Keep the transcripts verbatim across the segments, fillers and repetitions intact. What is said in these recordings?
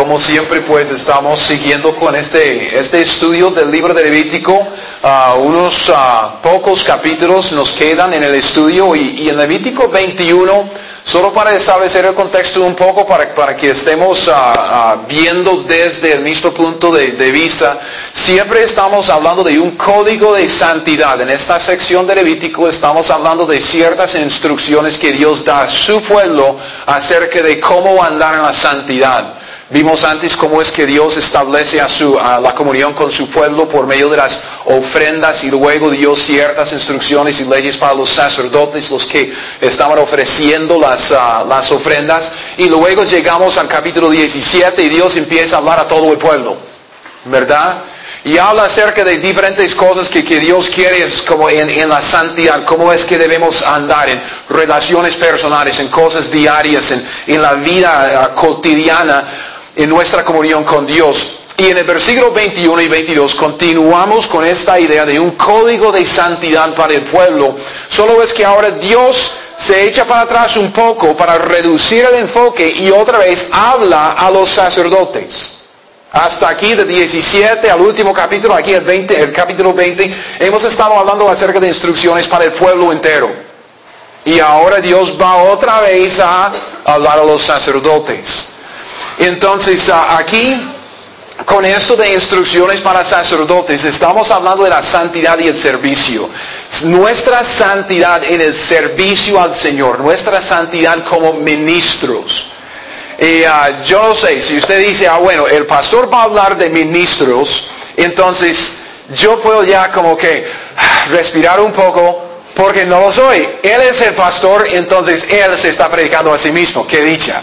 como siempre, pues estamos siguiendo con este, este estudio del libro de Levítico. Uh, unos uh, pocos capítulos nos quedan en el estudio y, y en Levítico veintiuno, solo para establecer el contexto un poco, para, para que estemos uh, uh, viendo desde el mismo punto de, de vista, siempre estamos hablando de un código de santidad. En esta sección de Levítico estamos hablando de ciertas instrucciones que Dios da a su pueblo acerca de cómo andar en la santidad. Vimos antes cómo es que Dios establece a, su, a la comunión con su pueblo por medio de las ofrendas, y luego dio ciertas instrucciones y leyes para los sacerdotes, los que estaban ofreciendo las, uh, las ofrendas. Y luego llegamos al capítulo diecisiete y Dios empieza a hablar a todo el pueblo, ¿verdad? Y habla acerca de diferentes cosas que, que Dios quiere como en, en la santidad, cómo es que debemos andar en relaciones personales, en cosas diarias, en, en la vida uh, cotidiana, en nuestra comunión con Dios. Y en el versículo veintiuno y veintidós continuamos con esta idea de un código de santidad para el pueblo. Solo es que ahora Dios se echa para atrás un poco para reducir el enfoque y otra vez habla a los sacerdotes. Hasta aquí, de diecisiete al último capítulo, aquí el, veinte, el capítulo veinte, hemos estado hablando acerca de instrucciones para el pueblo entero. Y ahora Dios va otra vez a hablar a los sacerdotes. Entonces, aquí, con esto de instrucciones para sacerdotes, estamos hablando de la santidad y el servicio. Nuestra santidad en el servicio al Señor, nuestra santidad como ministros. Y uh, yo no sé, si usted dice, ah bueno, el pastor va a hablar de ministros, entonces yo puedo ya como que respirar un poco, porque no lo soy. Él es el pastor, entonces él se está predicando a sí mismo, qué dicha.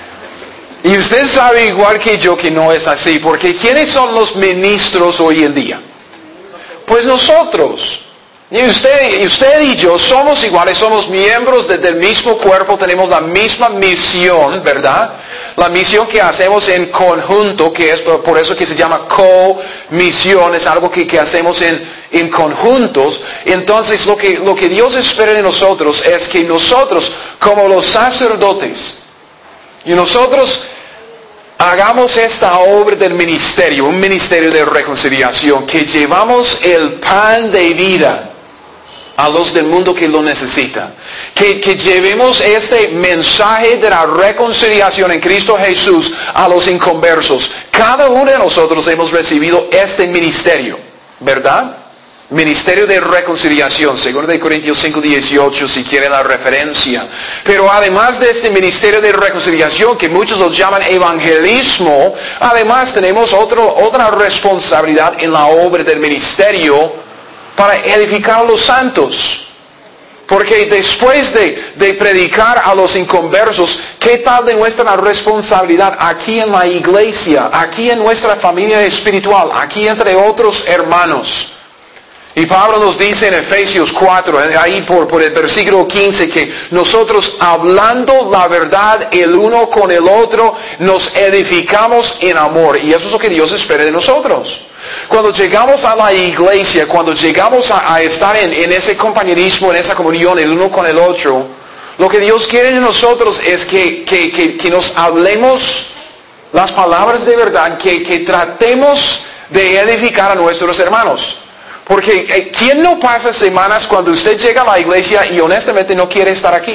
Y usted sabe igual que yo que no es así, porque ¿quiénes son los ministros hoy en día? Pues nosotros. Y usted, y usted y yo somos iguales, somos miembros de, del mismo cuerpo, tenemos la misma misión, ¿verdad? La misión que hacemos en conjunto, que es por eso que se llama co-misión, es algo que, que hacemos en, en conjuntos. Entonces lo que, lo que Dios espera de nosotros es que nosotros, como los sacerdotes, y nosotros hagamos esta obra del ministerio, un ministerio de reconciliación, que llevamos el pan de vida a los del mundo que lo necesitan. Que, que llevemos este mensaje de la reconciliación en Cristo Jesús a los inconversos. Cada uno de nosotros hemos recibido este ministerio, ¿verdad? Ministerio de reconciliación, según de Corintios cinco dieciocho, si quieren la referencia. Pero además de este ministerio de reconciliación, que muchos lo llaman evangelismo, además tenemos otro, otra responsabilidad en la obra del ministerio para edificar a los santos. Porque después de, de predicar a los inconversos, ¿qué tal de nuestra responsabilidad aquí en la iglesia, aquí en nuestra familia espiritual, aquí entre otros hermanos? Y Pablo nos dice en Efesios cuatro, ahí por, por el versículo quince, que nosotros hablando la verdad el uno con el otro, nos edificamos en amor. Y eso es lo que Dios espera de nosotros. Cuando llegamos a la iglesia, cuando llegamos a, a estar en, en ese compañerismo, en esa comunión el uno con el otro, lo que Dios quiere de nosotros es que, que, que, que nos hablemos las palabras de verdad, que, que tratemos de edificar a nuestros hermanos. Porque eh, ¿quién no pasa semanas cuando usted llega a la iglesia y honestamente no quiere estar aquí?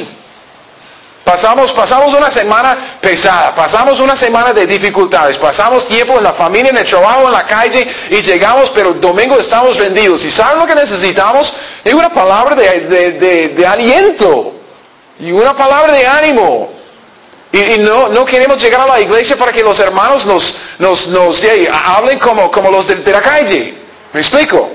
Pasamos, pasamos una semana pesada, pasamos una semana de dificultades, pasamos tiempo en la familia, en el trabajo, en la calle, y llegamos, pero el domingo estamos rendidos. ¿Y saben lo que necesitamos? Es una palabra de, de, de, de aliento y una palabra de ánimo. Y, y no, no queremos llegar a la iglesia para que los hermanos nos, nos, nos yeah, hablen como, como los de, de la calle. ¿Me explico?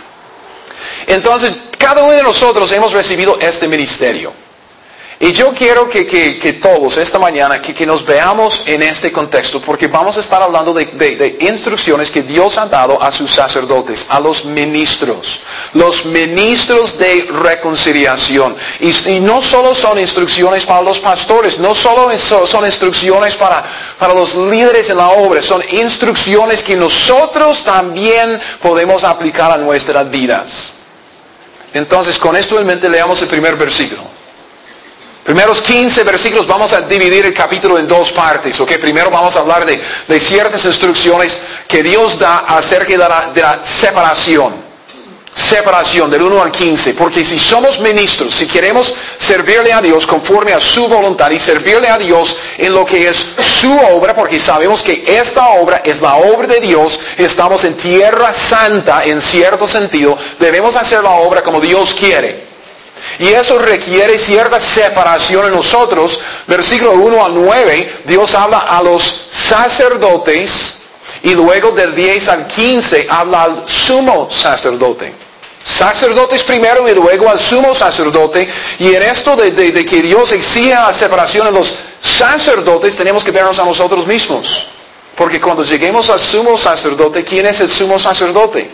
Entonces, cada uno de nosotros hemos recibido este ministerio. Y yo quiero que, que, que todos esta mañana, que, que nos veamos en este contexto, porque vamos a estar hablando de, de, de instrucciones que Dios ha dado a sus sacerdotes, a los ministros, los ministros de reconciliación. Y, y no solo son instrucciones para los pastores, no solo son instrucciones para, para los líderes en la obra, son instrucciones que nosotros también podemos aplicar a nuestras vidas. Entonces, con esto en mente, leamos el primer versículo. Primeros quince versículos vamos a dividir el capítulo en dos partes, ¿ok? Primero vamos a hablar de, de ciertas instrucciones que Dios da acerca de la, de la separación. Separación del uno al quince, porque si somos ministros, si queremos servirle a Dios conforme a su voluntad y servirle a Dios en lo que es su obra, porque sabemos que esta obra es la obra de Dios, estamos en tierra santa en cierto sentido, debemos hacer la obra como Dios quiere. Y eso requiere cierta separación en nosotros. Versículo uno al nueve, Dios habla a los sacerdotes y luego del diez al quince habla al sumo sacerdote. Sacerdotes primero y luego al sumo sacerdote. Y en esto de, de, de que Dios exija la separación en los sacerdotes, tenemos que vernos a nosotros mismos. Porque cuando lleguemos al sumo sacerdote, ¿quién es el sumo sacerdote?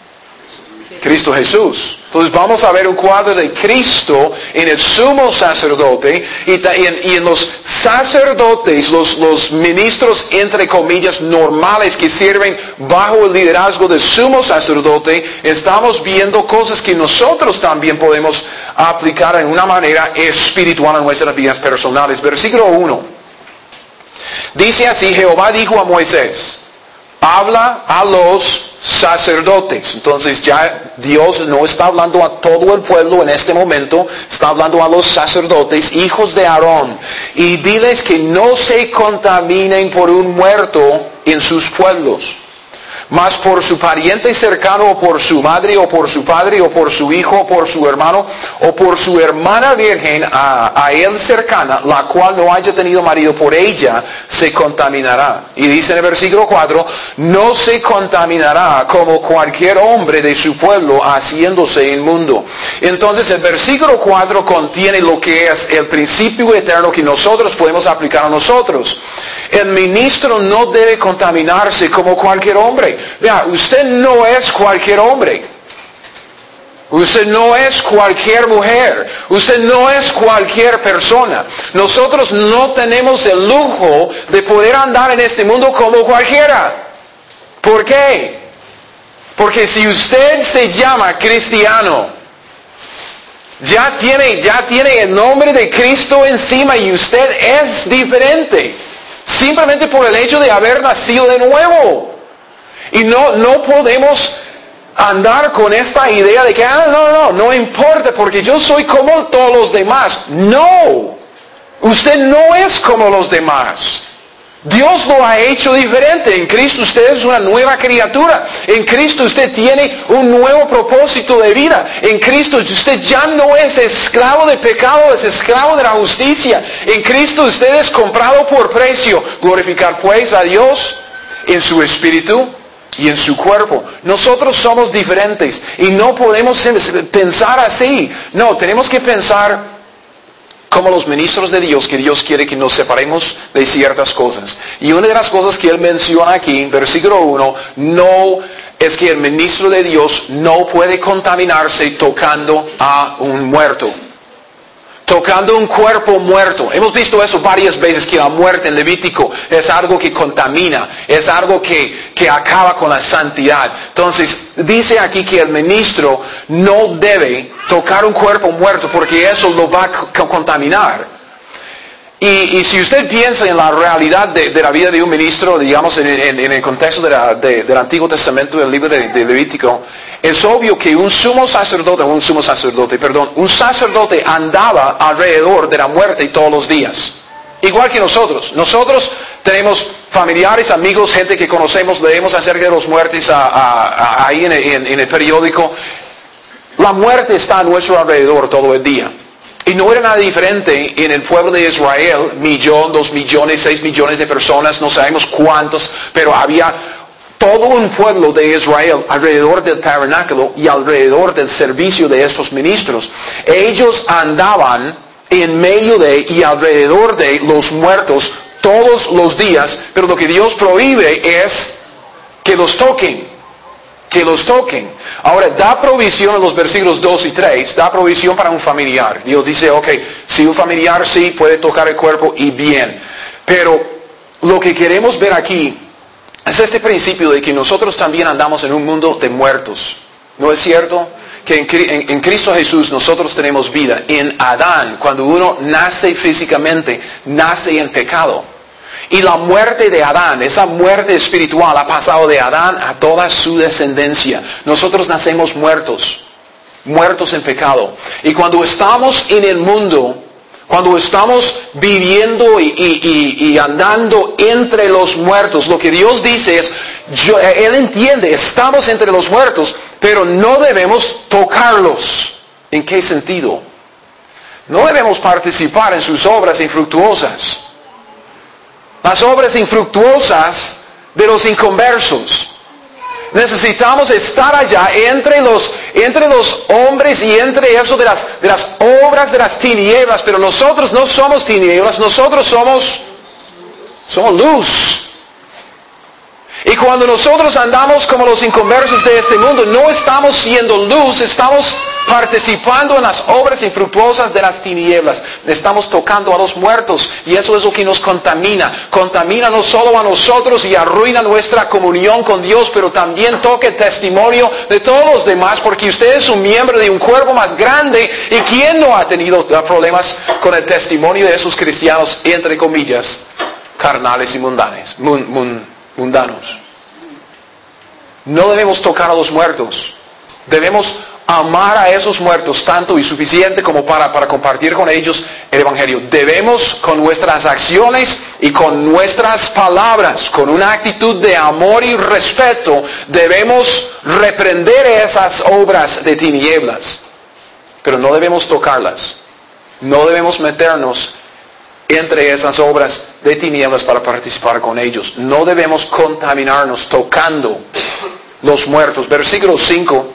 Cristo Jesús. Entonces vamos a ver un cuadro de Cristo en el sumo sacerdote y, y, en, y en los sacerdotes, los, los ministros entre comillas normales que sirven bajo el liderazgo del sumo sacerdote, estamos viendo cosas que nosotros también podemos aplicar en una manera espiritual en nuestras vidas personales. Versículo uno. Dice así, Jehová dijo a Moisés, habla a los sacerdotes. Entonces ya Dios no está hablando a todo el pueblo en este momento, está hablando a los sacerdotes, hijos de Aarón, y diles que no se contaminen por un muerto en sus pueblos, mas por su pariente cercano, o por su madre, o por su padre, o por su hijo, o por su hermano, o por su hermana virgen a, a él cercana, la cual no haya tenido marido, por ella se contaminará. Y dice en el versículo cuatro, no se contaminará como cualquier hombre de su pueblo haciéndose inmundo. Entonces el versículo cuatro contiene lo que es el principio eterno que nosotros podemos aplicar a nosotros. El ministro no debe contaminarse como cualquier hombre. Vea, usted no es cualquier hombre. Usted no es cualquier mujer. Usted no es cualquier persona. Nosotros no tenemos el lujo de poder andar en este mundo como cualquiera. ¿Por qué? Porque si usted se llama cristiano, ya tiene, ya tiene el nombre de Cristo encima y usted es diferente. Simplemente por el hecho de haber nacido de nuevo. Y no, no podemos andar con esta idea de que, ah, no, no, no importa porque yo soy como todos los demás. No, usted no es como los demás. Dios lo ha hecho diferente. En Cristo usted es una nueva criatura. En Cristo usted tiene un nuevo propósito de vida. En Cristo usted ya no es esclavo de pecado, es esclavo de la justicia. En Cristo usted es comprado por precio. Glorificar pues a Dios en su espíritu y en su cuerpo. Nosotros somos diferentes y no podemos pensar así. No, tenemos que pensar como los ministros de Dios, que Dios quiere que nos separemos de ciertas cosas. Y una de las cosas que Él menciona aquí, en versículo uno, no es que el ministro de Dios no puede contaminarse tocando a un muerto. Tocando un cuerpo muerto. Hemos visto eso varias veces, que la muerte en Levítico es algo que contamina, es algo que, que acaba con la santidad. Entonces, dice aquí que el ministro no debe tocar un cuerpo muerto porque eso lo va a contaminar. Y, y si usted piensa en la realidad de, de la vida de un ministro, digamos en, en, en el contexto de la, de, del Antiguo Testamento, del libro de, de Levítico, es obvio que un sumo sacerdote, un sumo sacerdote, perdón, un sacerdote andaba alrededor de la muerte todos los días. Igual que nosotros. Nosotros tenemos familiares, amigos, gente que conocemos, leemos acerca de los muertos a, a, a, ahí en, en, en el periódico. La muerte está a nuestro alrededor todo el día. Y no era nada diferente en el pueblo de Israel, millón, dos millones, seis millones de personas, no sabemos cuántos, pero había todo un pueblo de Israel alrededor del tabernáculo y alrededor del servicio de estos ministros. Ellos andaban en medio de y alrededor de los muertos todos los días, pero lo que Dios prohíbe es que los toquen. Que los toquen. Ahora, da provisión en los versículos dos y tres, da provisión para un familiar. Dios dice, ok, si un familiar sí puede tocar el cuerpo y bien. Pero lo que queremos ver aquí es este principio de que nosotros también andamos en un mundo de muertos. ¿No es cierto? que en, en, en Cristo Jesús nosotros tenemos vida. En Adán, cuando uno nace físicamente, nace en pecado. Y la muerte de Adán, esa muerte espiritual, ha pasado de Adán a toda su descendencia. Nosotros nacemos muertos, muertos en pecado. Y cuando estamos en el mundo, cuando estamos viviendo y, y, y, y andando entre los muertos, lo que Dios dice es, yo, Él entiende, estamos entre los muertos, pero no debemos tocarlos. ¿En qué sentido? No debemos participar en sus obras infructuosas. Las obras infructuosas de los inconversos. Necesitamos estar allá entre los, entre los hombres y entre eso de las, de las obras de las tinieblas. Pero nosotros no somos tinieblas, nosotros somos, somos luz. Y cuando nosotros andamos como los inconversos de este mundo, no estamos siendo luz, estamos participando en las obras infructuosas de las tinieblas. Estamos tocando a los muertos y eso es lo que nos contamina. Contamina no solo a nosotros y arruina nuestra comunión con Dios, pero también toca el testimonio de todos los demás, porque usted es un miembro de un cuerpo más grande. ¿Y quién no ha tenido problemas con el testimonio de esos cristianos, entre comillas, carnales y mundanes, mun, mun, mundanos? No debemos tocar a los muertos. Debemos amar a esos muertos tanto y suficiente como para, para compartir con ellos el Evangelio. Debemos con nuestras acciones y con nuestras palabras, con una actitud de amor y respeto, debemos reprender esas obras de tinieblas. Pero no debemos tocarlas. No debemos meternos entre esas obras de tinieblas para participar con ellos. No debemos contaminarnos tocando los muertos. Versículo cinco.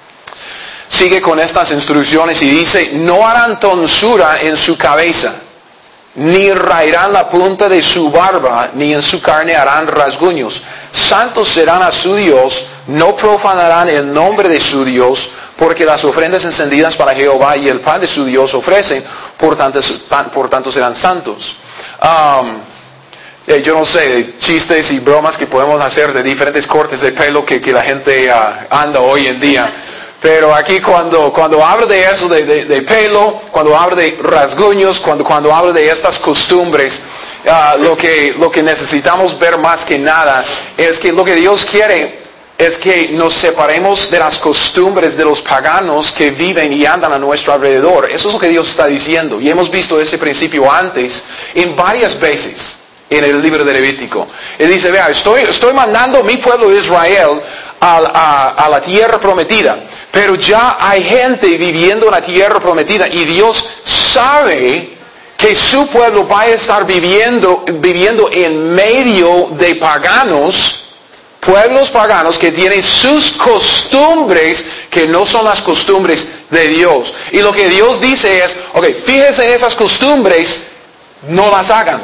Sigue con estas instrucciones y dice, no harán tonsura en su cabeza, ni raerán la punta de su barba, ni en su carne harán rasguños. Santos serán a su Dios, no profanarán el nombre de su Dios, porque las ofrendas encendidas para Jehová y el pan de su Dios ofrecen, por tanto, por tanto serán santos. Um, eh, yo no sé, chistes y bromas que podemos hacer de diferentes cortes de pelo que, que la gente uh, anda hoy en día. Pero aquí cuando, cuando hablo de eso, de, de, de pelo, cuando hablo de rasguños, cuando, cuando hablo de estas costumbres, uh, lo, que, lo que necesitamos ver más que nada es que lo que Dios quiere es que nos separemos de las costumbres de los paganos que viven y andan a nuestro alrededor. Eso es lo que Dios está diciendo. Y hemos visto ese principio antes en varias veces en el libro de Levítico. Él dice, vea, estoy, estoy mandando a mi pueblo de Israel a, a, a la tierra prometida. Pero ya hay gente viviendo en la tierra prometida y Dios sabe que su pueblo va a estar viviendo, viviendo en medio de paganos, pueblos paganos que tienen sus costumbres que no son las costumbres de Dios. Y lo que Dios dice es, ok, fíjense en esas costumbres, no las hagan.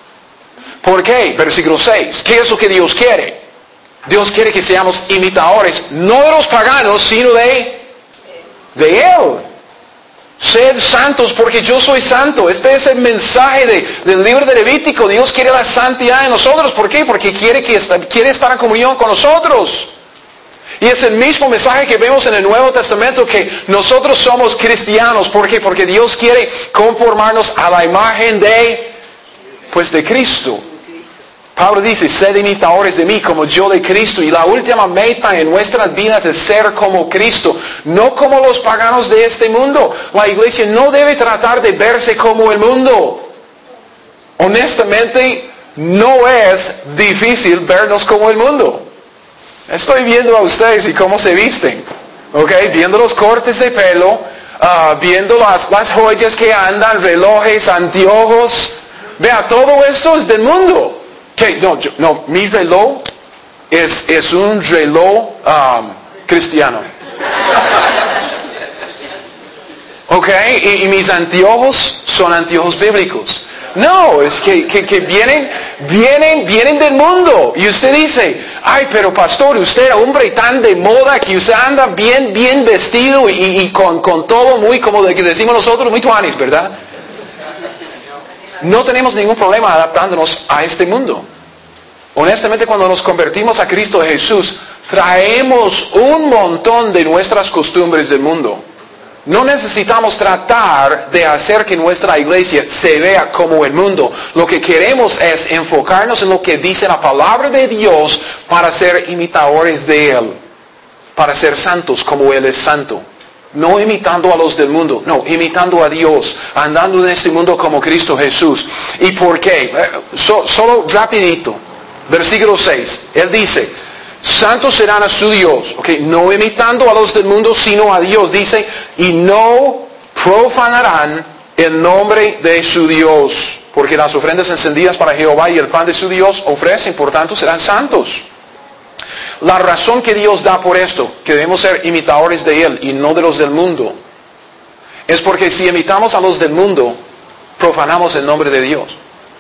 ¿Por qué? Versículo seis. ¿Qué es lo que Dios quiere? Dios quiere que seamos imitadores, no de los paganos, sino de, de Él. Sed santos porque yo soy santo. Este es el mensaje de, del libro de Levítico. Dios quiere la santidad en nosotros. ¿Por qué? Porque quiere, que está, quiere estar en comunión con nosotros. Y es el mismo mensaje que vemos en el Nuevo Testamento, que nosotros somos cristianos. ¿Por qué? Porque Dios quiere conformarnos a la imagen de, pues de Cristo. Pablo dice, sed imitadores de mí como yo de Cristo. Y la última meta en nuestras vidas es ser como Cristo, no como los paganos de este mundo. La iglesia no debe tratar de verse como el mundo. Honestamente, no es difícil vernos como el mundo. Estoy viendo a ustedes y cómo se visten. ¿Ok? Viendo los cortes de pelo, uh, viendo las, las joyas que andan, relojes, anteojos. Vea, todo esto es del mundo. Okay, no, yo, no, mi reloj es, es un reloj um, cristiano. Ok, y, y mis anteojos son anteojos bíblicos. No, es que, que, que vienen, vienen, vienen del mundo. Y usted dice, ay, pero pastor, usted es hombre tan de moda que usted anda bien, bien vestido y, y con, con todo muy, como de que decimos nosotros, muy tuanis, ¿verdad? No tenemos ningún problema adaptándonos a este mundo. Honestamente, cuando nos convertimos a Cristo Jesús, traemos un montón de nuestras costumbres del mundo. No necesitamos tratar de hacer que nuestra iglesia se vea como el mundo. Lo que queremos es enfocarnos en lo que dice la palabra de Dios para ser imitadores de Él. Para ser santos como Él es santo. No imitando a los del mundo, no, imitando a Dios, andando en este mundo como Cristo Jesús. ¿Y por qué? So, solo rapidito, versículo seis, Él dice, santos serán a su Dios, okay, no imitando a los del mundo, sino a Dios, dice, y no profanarán el nombre de su Dios, porque las ofrendas encendidas para Jehová y el pan de su Dios ofrecen, por tanto serán santos. La razón que Dios da por esto, que debemos ser imitadores de Él y no de los del mundo, es porque si imitamos a los del mundo, profanamos el nombre de Dios.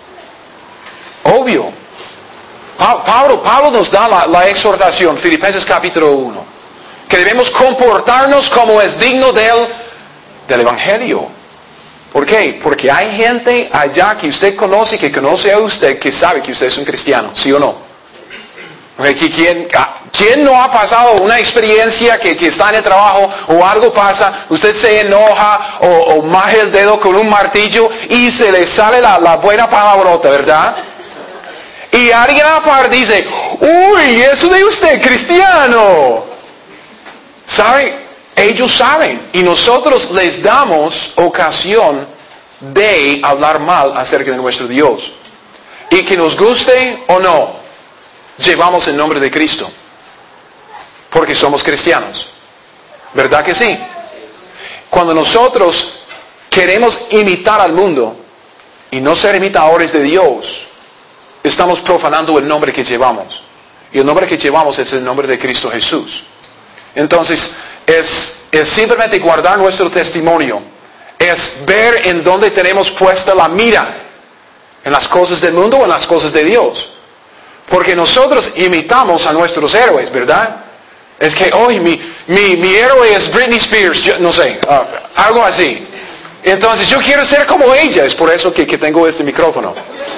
Obvio. Pablo, Pablo nos da la, la exhortación, Filipenses capítulo uno, que debemos comportarnos como es digno de él, del Evangelio. ¿Por qué? Porque hay gente allá que usted conoce, que conoce a usted, que sabe que usted es un cristiano, ¿sí o no? ¿Quién, ¿Quién no ha pasado una experiencia que, que está en el trabajo o algo pasa, usted se enoja o, o maja el dedo con un martillo y se le sale la, la buena palabrota, ¿verdad? Y alguien aparte dice, uy, eso de usted, cristiano. ¿Saben? Ellos saben y nosotros les damos ocasión de hablar mal acerca de nuestro Dios. Y que nos guste o no, llevamos el nombre de Cristo. Porque somos cristianos. ¿Verdad que sí? Cuando nosotros queremos imitar al mundo y no ser imitadores de Dios, estamos profanando el nombre que llevamos. Y el nombre que llevamos es el nombre de Cristo Jesús. Entonces, es, es simplemente guardar nuestro testimonio. Es ver en dónde tenemos puesta la mira. En las cosas del mundo o en las cosas de Dios. Porque nosotros imitamos a nuestros héroes, ¿verdad? Es que hoy mi, mi, mi héroe es Britney Spears, yo, no sé, uh, algo así. Entonces yo quiero ser como ella, es por eso que, que tengo este micrófono.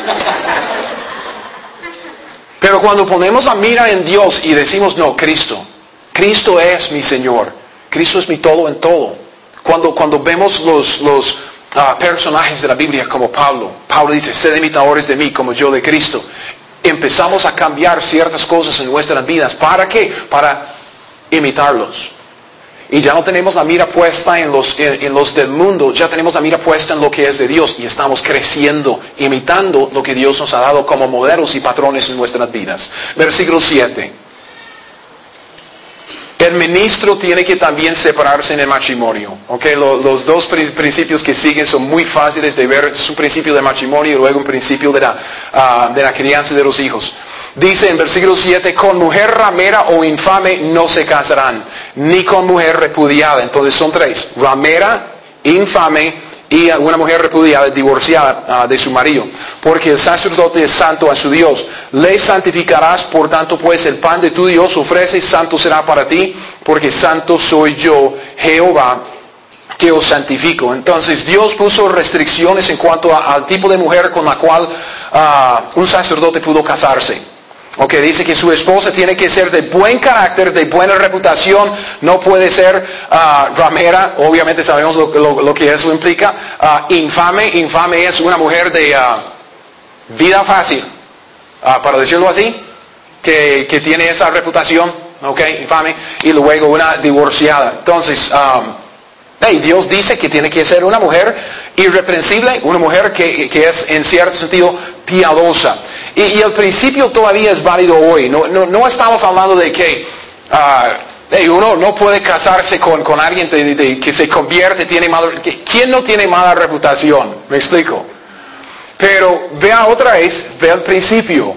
Pero cuando ponemos la mira en Dios y decimos, no, Cristo, Cristo es mi Señor, Cristo es mi todo en todo. Cuando, cuando vemos los, los uh, personajes de la Biblia como Pablo, Pablo dice, sed imitadores de mí como yo de Cristo. Empezamos a cambiar ciertas cosas en nuestras vidas. ¿Para qué? Para imitarlos. Y ya no tenemos la mira puesta en los, en, en los del mundo, ya tenemos la mira puesta en lo que es de Dios y estamos creciendo, imitando lo que Dios nos ha dado como modelos y patrones en nuestras vidas. Versículo siete. El ministro tiene que también separarse en el matrimonio. Okay, los, los dos principios que siguen son muy fáciles de ver. Es un principio de matrimonio y luego un principio de la, uh, de la crianza de los hijos. Dice en versículo siete, con mujer ramera o infame no se casarán, ni con mujer repudiada. Entonces son tres, ramera, infame y una mujer repudiada, divorciada uh, de su marido. Porque el sacerdote es santo a su Dios. Le santificarás, por tanto, pues el pan de tu Dios ofrece, santo será para ti, porque santo soy yo, Jehová, que os santifico. Entonces Dios puso restricciones en cuanto a, al tipo de mujer con la cual uh, un sacerdote pudo casarse. Ok, dice que su esposa tiene que ser de buen carácter, de buena reputación, no puede ser uh, ramera, obviamente sabemos lo, lo, lo que eso implica, uh, infame, infame es una mujer de uh, vida fácil, uh, para decirlo así, que, que tiene esa reputación, ok, infame, y luego una divorciada. Entonces, um, hey, Dios dice que tiene que ser una mujer irreprensible, una mujer que, que es en cierto sentido piadosa. Y, y el principio todavía es válido hoy. No, no, no estamos hablando de que uh, hey, uno no puede casarse con, con alguien de, de, de, que se convierte, tiene mala, que, ¿quién no tiene mala reputación? ¿Me explico? Pero vea otra vez, vea el principio.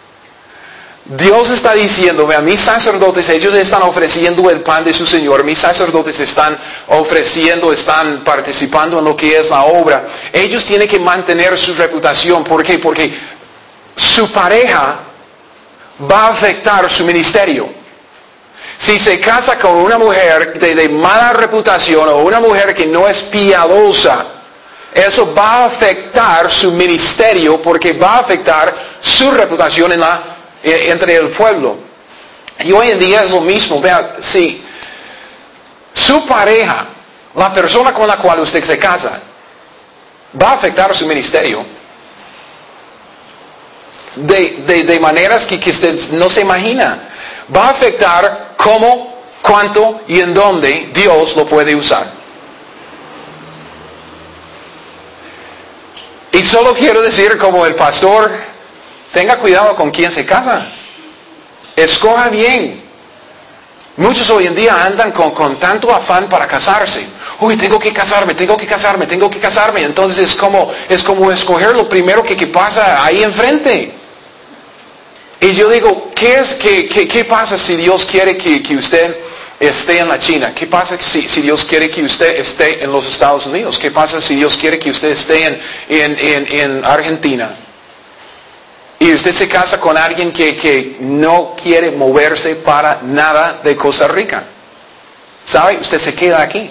Dios está diciendo, vean, mis sacerdotes, ellos están ofreciendo el pan de su Señor, mis sacerdotes están ofreciendo, están participando en lo que es la obra. Ellos tienen que mantener su reputación. ¿Por qué? Porque su pareja va a afectar su ministerio. Si se casa con una mujer de, de mala reputación o una mujer que no es piadosa, eso va a afectar su ministerio porque va a afectar su reputación en la entre el pueblo. Y hoy en día es lo mismo. Vea, si su pareja, la persona con la cual usted se casa, va a afectar su ministerio de, de, de maneras que, que usted no se imagina. Va a afectar cómo, cuánto y en dónde Dios lo puede usar. Y solo quiero decir como el pastor, tenga cuidado con quién se casa. Escoja bien. Muchos hoy en día andan con, con tanto afán para casarse. Uy, tengo que casarme, tengo que casarme, tengo que casarme. Entonces es como, es como escoger lo primero que, que pasa ahí enfrente. Y yo digo, ¿qué, es, qué, qué, qué pasa si Dios quiere que, que usted esté en la China? ¿Qué pasa si, si Dios quiere que usted esté en los Estados Unidos? ¿Qué pasa si Dios quiere que usted esté en, en, en, en Argentina? Y usted se casa con alguien que, que no quiere moverse para nada de Costa Rica. ¿Sabe? Usted se queda aquí.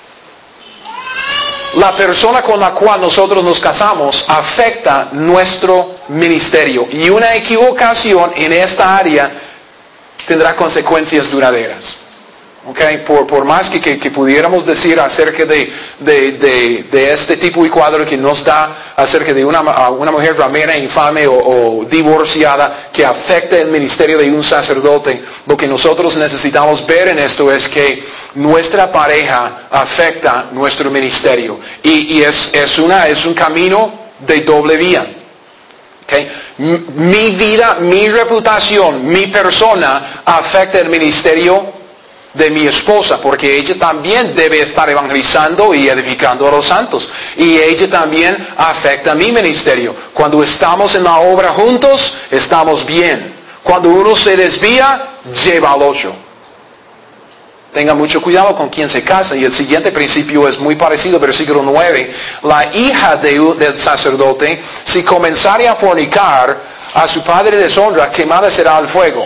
La persona con la cual nosotros nos casamos afecta nuestro ministerio. Y una equivocación en esta área tendrá consecuencias duraderas. Okay, por, por más que, que, que pudiéramos decir acerca de, de, de, de este tipo de cuadro que nos da acerca de una, una mujer ramera, infame o, o divorciada que afecta el ministerio de un sacerdote, lo que nosotros necesitamos ver en esto es que nuestra pareja afecta nuestro ministerio. Y, y es, es, una, es un camino de doble vía. Okay. Mi vida, mi reputación, mi persona afecta el ministerio de mi esposa, porque ella también debe estar evangelizando y edificando a los santos. Y ella también afecta mi ministerio. Cuando estamos en la obra juntos, estamos bien. Cuando uno se desvía, lleva al ocho. Tenga mucho cuidado con quien se casa. Y el siguiente principio es muy parecido, versículo nueve. La hija de, del sacerdote, si comenzare a fornicar, a su padre deshonra, quemada será al fuego.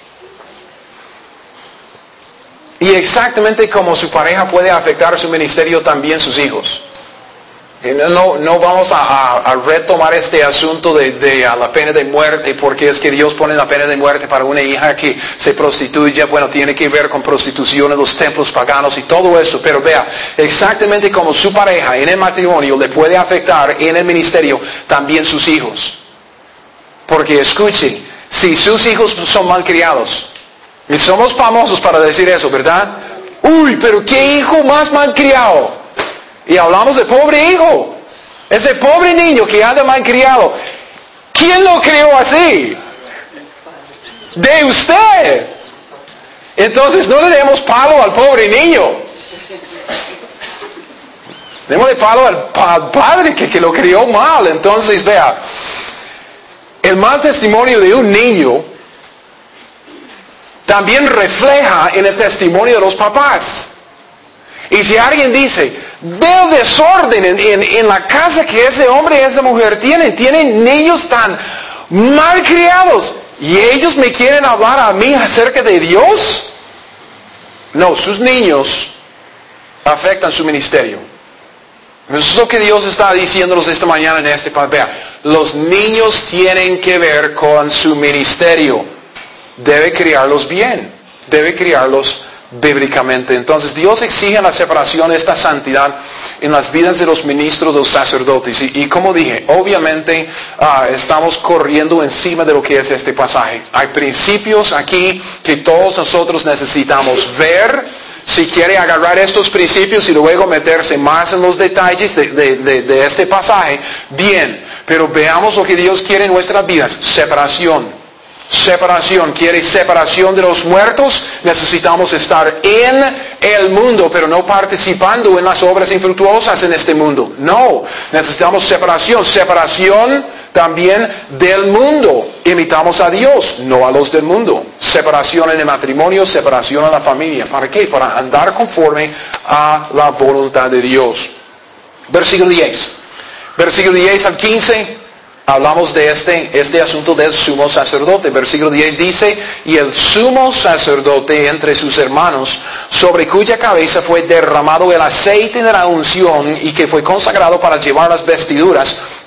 Y exactamente como su pareja puede afectar su ministerio, también sus hijos. No, no vamos a, a, a retomar este asunto de, de a la pena de muerte, porque es que Dios pone la pena de muerte para una hija que se prostituye. Bueno, tiene que ver con prostitución en los templos paganos y todo eso. Pero vea, exactamente como su pareja en el matrimonio le puede afectar en el ministerio, también sus hijos. Porque escuche, si sus hijos son malcriados, y somos famosos para decir eso, ¿verdad? Uy, pero qué hijo más malcriado. Y hablamos de pobre hijo. Ese pobre niño que anda malcriado. ¿Quién lo crió así? De usted. Entonces no le demos palo al pobre niño. Démosle palo al, al padre que, que lo crió mal. Entonces, vea, el mal testimonio de un niño también refleja en el testimonio de los papás. Y si alguien dice, veo desorden en, en, en la casa que ese hombre y esa mujer tienen, tienen niños tan mal criados, y ellos me quieren hablar a mí acerca de Dios. No, sus niños afectan su ministerio. Eso es lo que Dios está diciéndonos esta mañana en este pasaje. Vea, los niños tienen que ver con su ministerio. Debe criarlos bien, debe criarlos bíblicamente. Entonces Dios exige la separación, esta santidad en las vidas de los ministros, de los sacerdotes. Y, y como dije, obviamente uh, estamos corriendo encima de lo que es este pasaje. Hay principios aquí que todos nosotros necesitamos ver. Si quiere agarrar estos principios y luego meterse más en los detalles de, de, de, de este pasaje, bien. Pero veamos lo que Dios quiere en nuestras vidas. Separación. Separación, quiere separación de los muertos. Necesitamos estar en el mundo, pero no participando en las obras infructuosas en este mundo. No, necesitamos separación. Separación también del mundo. Imitamos a Dios, no a los del mundo. Separación en el matrimonio, separación en la familia. ¿Para qué? Para andar conforme a la voluntad de Dios. Versículo diez. Versículo diez al quince. Hablamos de este, este asunto del sumo sacerdote. Versículo diez dice, y el sumo sacerdote entre sus hermanos, sobre cuya cabeza fue derramado el aceite de la unción y que fue consagrado para llevar las vestiduras,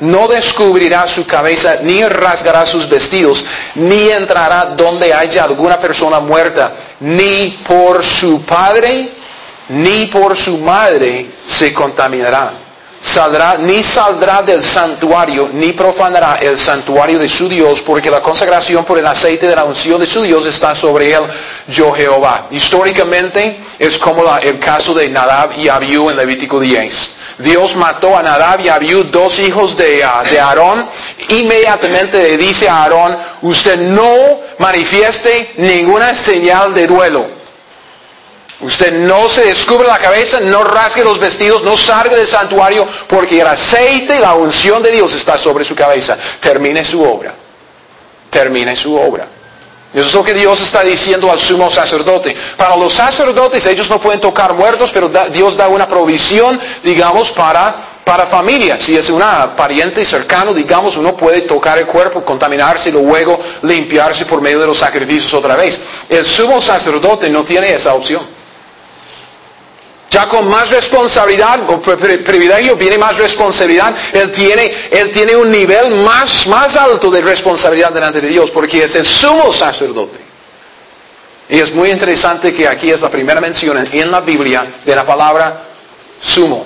no descubrirá su cabeza, ni rasgará sus vestidos, ni entrará donde haya alguna persona muerta, ni por su padre, ni por su madre se contaminará. Saldrá, ni saldrá del santuario, ni profanará el santuario de su Dios, porque la consagración por el aceite de la unción de su Dios está sobre él, yo Jehová. Históricamente es como la, el caso de Nadab y Abiú en Levítico diez. Dios mató a Nadab y Abiú, dos hijos de, uh, de Aarón. Inmediatamente le dice a Aarón, usted no manifieste ninguna señal de duelo. Usted no se descubre la cabeza, no rasgue los vestidos, no salga del santuario, porque el aceite, la unción de Dios está sobre su cabeza. Termine su obra. Termine su obra. Eso es lo que Dios está diciendo al sumo sacerdote. Para los sacerdotes, ellos no pueden tocar muertos, pero da, Dios da una provisión, digamos, para, para familia. Si es una pariente cercano, digamos, uno puede tocar el cuerpo, contaminarse y luego limpiarse por medio de los sacrificios otra vez. El sumo sacerdote no tiene esa opción. Ya con más responsabilidad o privilegio viene más responsabilidad. Él tiene, él tiene un nivel más, más alto de responsabilidad delante de Dios, porque es el sumo sacerdote. Y es muy interesante que aquí es la primera mención en la Biblia de la palabra sumo.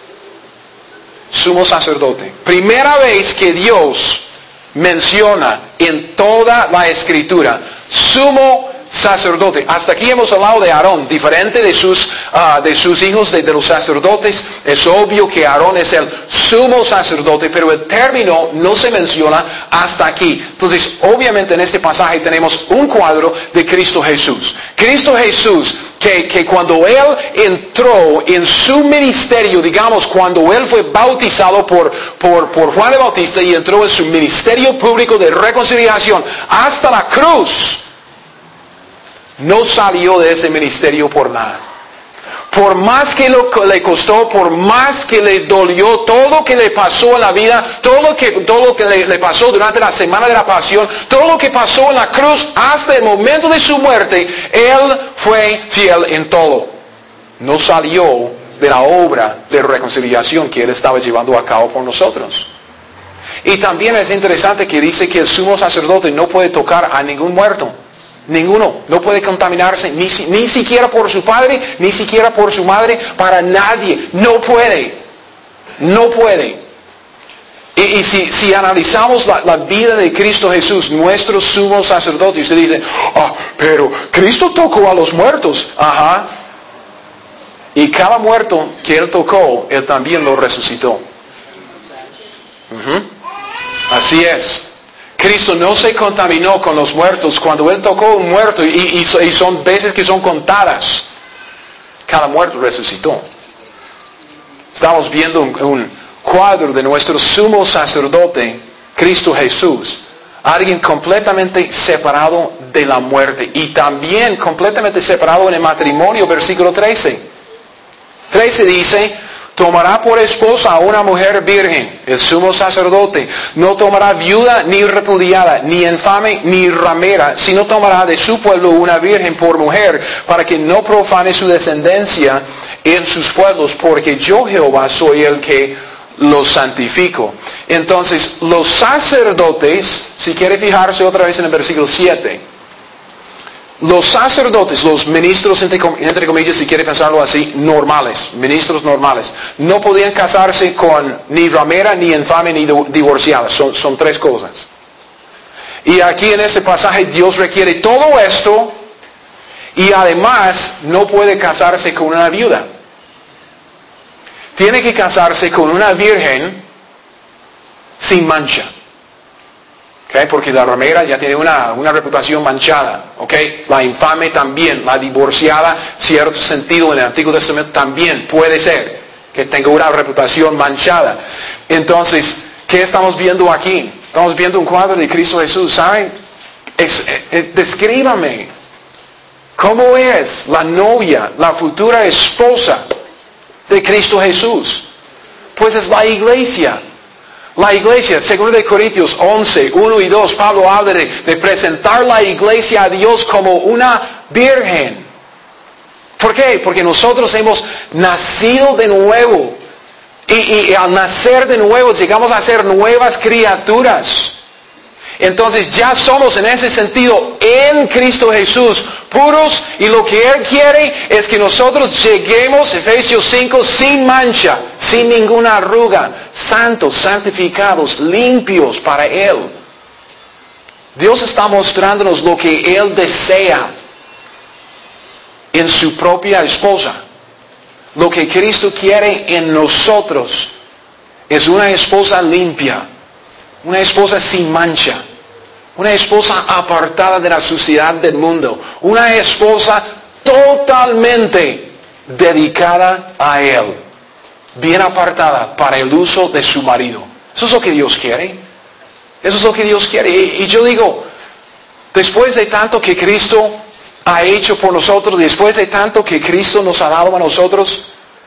Sumo sacerdote. Primera vez que Dios menciona en toda la Escritura sumo sacerdote. Hasta aquí hemos hablado de Aarón, diferente de sus, uh, de sus hijos, de, de los sacerdotes. Es obvio que Aarón es el sumo sacerdote, pero el término no se menciona hasta aquí. Entonces, obviamente en este pasaje tenemos un cuadro de Cristo Jesús. Cristo Jesús, que, que cuando Él entró en su ministerio, digamos, cuando Él fue bautizado por, por, por Juan el Bautista y entró en su ministerio público de reconciliación hasta la cruz, no salió de ese ministerio por nada. Por más que lo, le costó, por más que le dolió, todo lo que le pasó en la vida, todo lo que, todo lo que le, le pasó durante la semana de la pasión, todo lo que pasó en la cruz hasta el momento de su muerte, Él fue fiel en todo. No salió de la obra de reconciliación que Él estaba llevando a cabo por nosotros. Y también es interesante que dice que el sumo sacerdote no puede tocar a ningún muerto. Ninguno. No puede contaminarse, ni, ni siquiera por su padre, ni siquiera por su madre, para nadie. No puede. No puede. Y, y si, si analizamos la, la vida de Cristo Jesús, nuestro sumo sacerdote, usted dice, ah, pero Cristo tocó a los muertos. Ajá. Y cada muerto que Él tocó, Él también lo resucitó. Uh-huh. Así es. Cristo no se contaminó con los muertos. Cuando Él tocó un muerto, y, y, y son veces que son contadas, cada muerto resucitó. Estamos viendo un, un cuadro de nuestro sumo sacerdote, Cristo Jesús. Alguien completamente separado de la muerte. Y también completamente separado en el matrimonio, versículo trece. trece dice, tomará por esposa a una mujer virgen, el sumo sacerdote. No tomará viuda ni repudiada, ni infame ni ramera, sino tomará de su pueblo una virgen por mujer, para que no profane su descendencia en sus pueblos, porque yo Jehová soy el que los santifico. Entonces, los sacerdotes, si quiere fijarse otra vez en el versículo siete, los sacerdotes, los ministros, entre, entre comillas, si quiere pensarlo así, normales, ministros normales, no podían casarse con ni ramera, ni infame, ni divorciada. Son, son tres cosas. Y aquí en este pasaje Dios requiere todo esto, y además no puede casarse con una viuda. Tiene que casarse con una virgen sin mancha. Okay, porque la ramera ya tiene una, una reputación manchada. Okay? La infame también, la divorciada, cierto sentido en el Antiguo Testamento también puede ser que tenga una reputación manchada. Entonces, ¿qué estamos viendo aquí? Estamos viendo un cuadro de Cristo Jesús. ¿Saben? Es, es, descríbame. ¿Cómo es la novia, la futura esposa de Cristo Jesús? Pues es la iglesia. La iglesia, según de Corintios once, uno y dos, Pablo habla de, de presentar la iglesia a Dios como una virgen. ¿Por qué? Porque nosotros hemos nacido de nuevo Y, y, y al nacer de nuevo llegamos a ser nuevas criaturas. Entonces ya somos en ese sentido en Cristo Jesús puros, y lo que Él quiere es que nosotros lleguemos, Efesios cinco, sin mancha, sin ninguna arruga, santos, santificados, limpios para Él. Dios está mostrándonos lo que Él desea en su propia esposa. Lo que Cristo quiere en nosotros es una esposa limpia, una esposa sin mancha, una esposa apartada de la suciedad del mundo, una esposa totalmente dedicada a Él, bien apartada para el uso de su marido. Eso es lo que Dios quiere. Eso es lo que Dios quiere. Y, y yo digo, después de tanto que Cristo ha hecho por nosotros, después de tanto que Cristo nos ha dado a nosotros,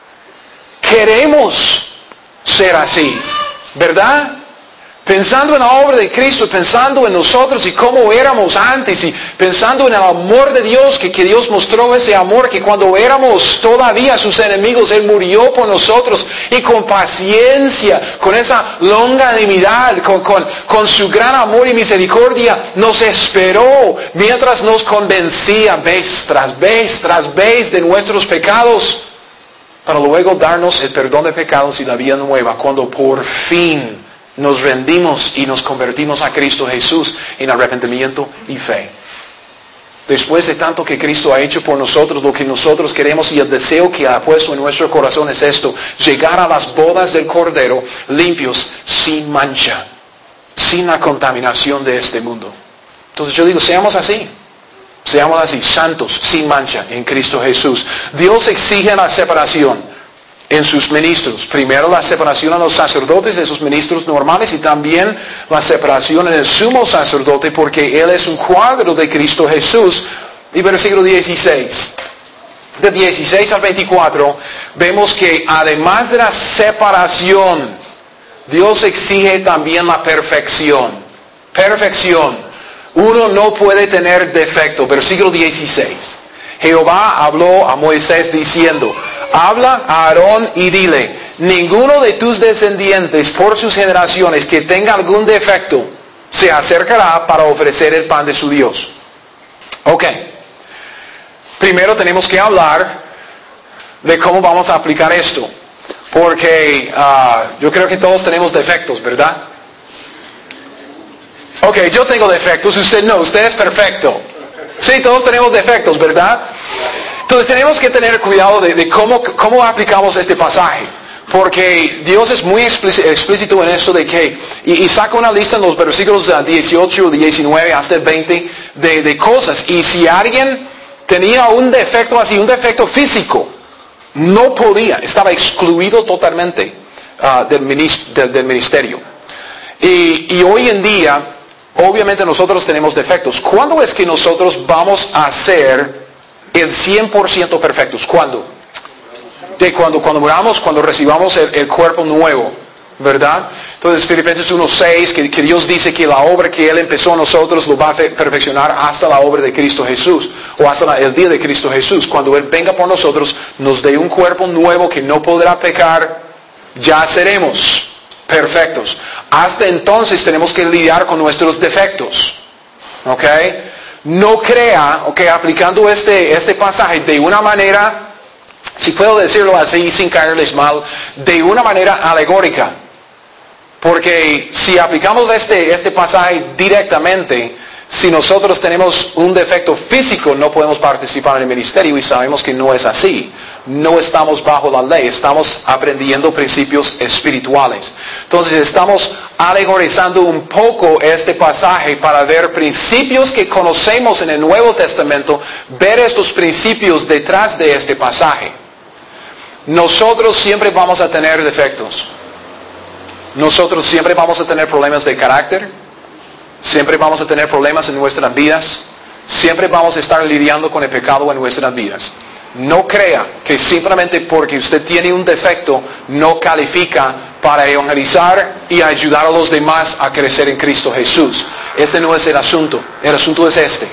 queremos ser así, ¿verdad? Pensando en la obra de Cristo, pensando en nosotros y cómo éramos antes, y pensando en el amor de Dios, que, que Dios mostró ese amor, que cuando éramos todavía sus enemigos, Él murió por nosotros, y con paciencia, con esa longanimidad, con, con, con su gran amor y misericordia, nos esperó, mientras nos convencía vez tras vez, tras vez de nuestros pecados, para luego darnos el perdón de pecados y la vida nueva, cuando por fin nos rendimos y nos convertimos a Cristo Jesús en arrepentimiento y fe. Después de tanto que Cristo ha hecho por nosotros, lo que nosotros queremos y el deseo que ha puesto en nuestro corazón es esto: llegar a las bodas del Cordero limpios, sin mancha, sin la contaminación de este mundo. Entonces yo digo, seamos así. Seamos así, santos, sin mancha, en Cristo Jesús. Dios exige la separación en sus ministros. Primero la separación a los sacerdotes de sus ministros normales, y también la separación en el sumo sacerdote, porque Él es un cuadro de Cristo Jesús. Y versículo dieciséis. De dieciséis al veinticuatro, vemos que además de la separación, Dios exige también la perfección. Perfección. Uno no puede tener defecto. Versículo dieciséis. Jehová habló a Moisés diciendo: habla a Aarón y dile: ninguno de tus descendientes por sus generaciones que tenga algún defecto se acercará para ofrecer el pan de su Dios. Ok. Primero tenemos que hablar de cómo vamos a aplicar esto. Porque uh, yo creo que todos tenemos defectos, ¿verdad? Ok, yo tengo defectos, usted no, usted es perfecto. Sí, todos tenemos defectos, ¿verdad? Entonces tenemos que tener cuidado de, de cómo, cómo aplicamos este pasaje. Porque Dios es muy explícito en esto de que, y, y saca una lista en los versículos dieciocho, diecinueve hasta el veinte de, de cosas. Y si alguien tenía un defecto así, un defecto físico, no podía, estaba excluido totalmente uh, del, minist, del, del ministerio. Y, y hoy en día, obviamente nosotros tenemos defectos. ¿Cuándo es que nosotros vamos a ser el cien por ciento perfectos? ¿Cuándo? De cuando, cuando muramos, cuando recibamos el, el cuerpo nuevo, ¿verdad? Entonces Filipenses uno seis, que, que Dios dice que la obra que Él empezó en nosotros lo va a perfeccionar hasta la obra de Cristo Jesús, o hasta la, el día de Cristo Jesús. Cuando Él venga por nosotros, nos dé un cuerpo nuevo que no podrá pecar, ya seremos perfectos. Hasta entonces tenemos que lidiar con nuestros defectos. ¿Ok? No crea, ok, aplicando este, este pasaje de una manera, si puedo decirlo así sin caerles mal, de una manera alegórica. Porque si aplicamos este, este pasaje directamente, si nosotros tenemos un defecto físico, no podemos participar en el ministerio, y sabemos que no es así. No estamos bajo la ley, estamos aprendiendo principios espirituales. Entonces estamos alegorizando un poco este pasaje para ver principios que conocemos en el Nuevo Testamento, ver estos principios detrás de este pasaje. Nosotros siempre vamos a tener defectos. Nosotros siempre vamos a tener problemas de carácter. Siempre vamos a tener problemas en nuestras vidas. Siempre vamos a estar lidiando con el pecado en nuestras vidas. No crea que simplemente porque usted tiene un defecto no califica para evangelizar y ayudar a los demás a crecer en Cristo Jesús. Este no es el asunto. El asunto es este: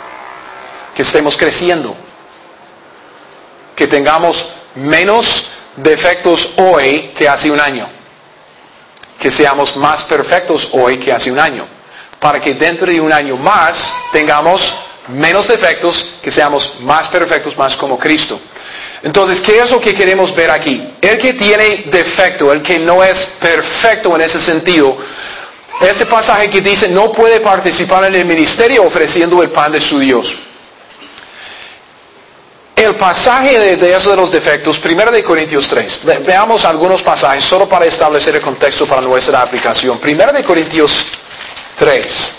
que estemos creciendo. Que tengamos menos defectos hoy que hace un año. Que seamos más perfectos hoy que hace un año. Para que dentro de un año más tengamos menos defectos, que seamos más perfectos, más como Cristo. Entonces, ¿qué es lo que queremos ver aquí? El que tiene defecto, el que no es perfecto en ese sentido, este pasaje que dice no puede participar en el ministerio ofreciendo el pan de su Dios. El pasaje de, de eso de los defectos, primero de Corintios tres. Ve, veamos algunos pasajes solo para establecer el contexto para nuestra aplicación. primero de Corintios tres.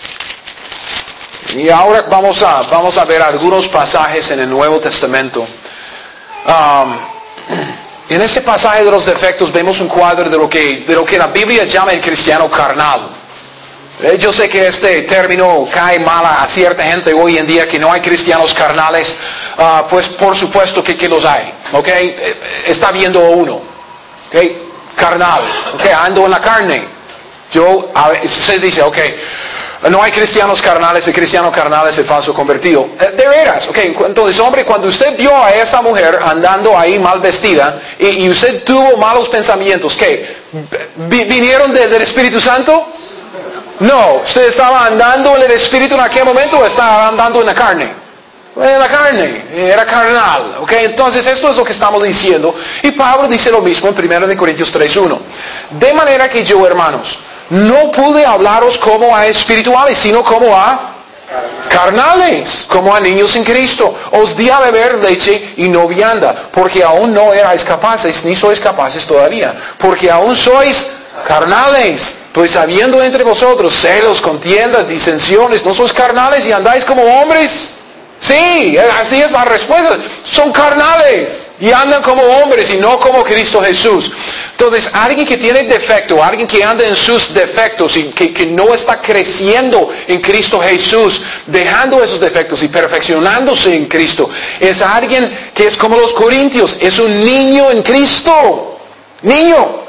Y ahora vamos a, vamos a ver algunos pasajes en el Nuevo Testamento. Um, en este pasaje de los defectos vemos un cuadro de lo que, de lo que la Biblia llama el cristiano carnal. Eh, yo sé que este término cae mal a cierta gente hoy en día, que no hay cristianos carnales. Uh, pues por supuesto que, que los hay. ¿Okay? Eh, está viendo uno. ¿Okay? Carnal. ¿Okay? Ando en la carne. Yo, a ver, se dice, ok, no hay cristianos carnales, el cristiano carnal es el falso convertido. De veras, ok, entonces hombre, cuando usted vio a esa mujer andando ahí mal vestida y, y usted tuvo malos pensamientos, ¿qué? ¿Vinieron de, del Espíritu Santo? No, usted estaba andando en el Espíritu en aquel momento o estaba andando en la carne. En la carne, era carnal, ok, entonces esto es lo que estamos diciendo. Y Pablo dice lo mismo en primero de Corintios tres uno. De manera que yo, hermanos, no pude hablaros como a espirituales, sino como a carnales, como a niños en Cristo. Os di a beber leche y no vianda, porque aún no erais capaces, ni sois capaces todavía, porque aún sois carnales. Pues habiendo entre vosotros celos, contiendas, disensiones, ¿no sois carnales y andáis como hombres? Sí, así es la respuesta. Son carnales y andan como hombres y no como Cristo Jesús. Entonces, alguien que tiene defecto, alguien que anda en sus defectos y que, que no está creciendo en Cristo Jesús, dejando esos defectos y perfeccionándose en Cristo, es alguien que es como los corintios, es un niño en Cristo. Niño.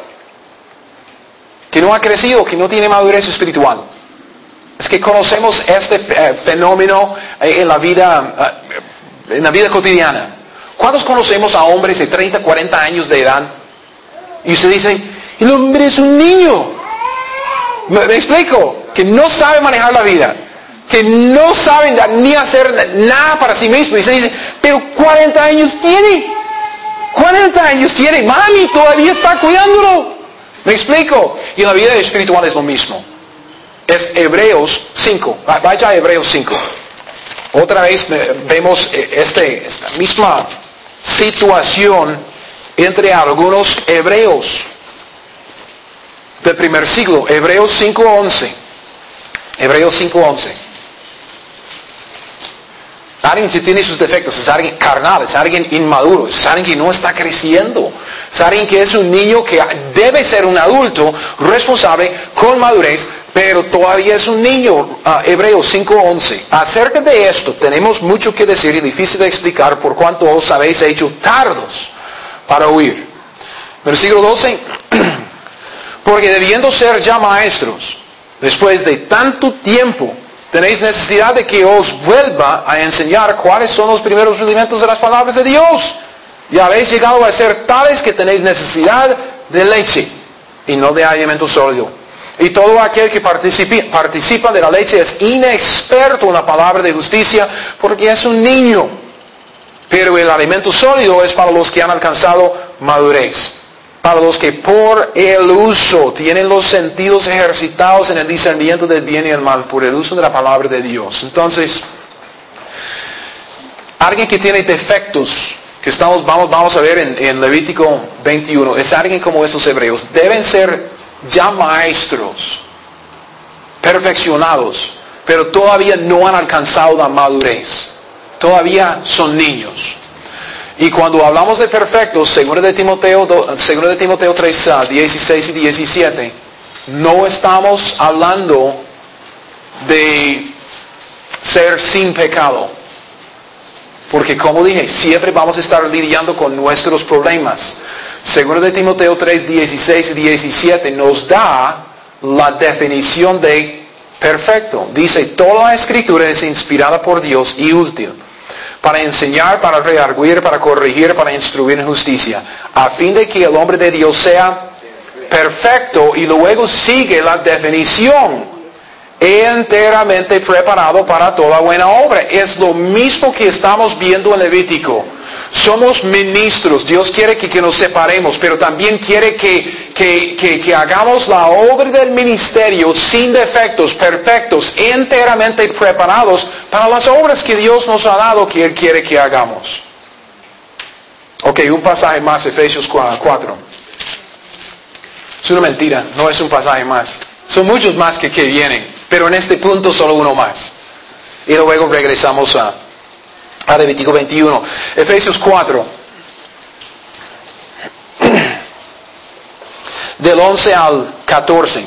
Que no ha crecido, que no tiene madurez espiritual. Es que conocemos este eh, fenómeno eh, en la vida eh, en la vida cotidiana. ¿Cuántos conocemos a hombres de treinta, cuarenta años de edad? Y usted dice, el hombre es un niño. ¿Me, me explico? Que no sabe manejar la vida. Que no sabe ni hacer nada para sí mismo. Y se dice, pero cuarenta años tiene. cuarenta años tiene. Mami, todavía está cuidándolo. ¿Me explico? Y en la vida espiritual es lo mismo. Es Hebreos cinco. Vaya a Hebreos cinco. Otra vez vemos este, esta misma situación entre algunos hebreos del primer siglo. Hebreos cinco once. Hebreos cinco once. Alguien que tiene sus defectos, es alguien carnal, es alguien inmaduro, es alguien que no está creciendo, es alguien que es un niño que debe ser un adulto responsable, con madurez, pero todavía es un niño. Uh, Hebreos cinco once. Acerca de esto tenemos mucho que decir y difícil de explicar, por cuanto os habéis hecho tardos para oír. Versículo doce. Porque debiendo ser ya maestros, después de tanto tiempo, tenéis necesidad de que os vuelva a enseñar cuáles son los primeros rudimentos de las palabras de Dios. Y habéis llegado a ser tales que tenéis necesidad de leche y no de alimento sólido. Y todo aquel que participe, participa de la leche es inexperto en la palabra de justicia, porque es un niño. Pero el alimento sólido es para los que han alcanzado madurez, para los que por el uso tienen los sentidos ejercitados en el discernimiento del bien y el mal, por el uso de la palabra de Dios. Entonces, alguien que tiene defectos, que estamos, vamos, vamos a ver en, en Levítico veintiuno, es alguien como estos hebreos. Deben ser ya maestros, perfeccionados, pero todavía no han alcanzado la madurez. Todavía son niños. Y cuando hablamos de perfectos, según de Timoteo, según de Timoteo tres, dieciséis y diecisiete, no estamos hablando de ser sin pecado. Porque como dije, siempre vamos a estar lidiando con nuestros problemas. Según de Timoteo tres, dieciséis y diecisiete nos da la definición de perfecto. Dice, toda la escritura es inspirada por Dios y útil para enseñar, para redarguir, para corregir, para instruir en justicia, a fin de que el hombre de Dios sea perfecto. Y luego sigue la definición: enteramente preparado para toda buena obra. Es lo mismo que estamos viendo en Levítico. Somos ministros. Dios quiere que, que nos separemos, pero también quiere que, que, que, que hagamos la obra del ministerio sin defectos, perfectos, enteramente preparados para las obras que Dios nos ha dado, que Él quiere que hagamos. Ok, un pasaje más, Efesios cuatro. Es una mentira, no es un pasaje más. Son muchos más que, que vienen, pero en este punto solo uno más. Y luego regresamos a... a Levítico veintiuno. Efesios cuatro. Del once al catorce.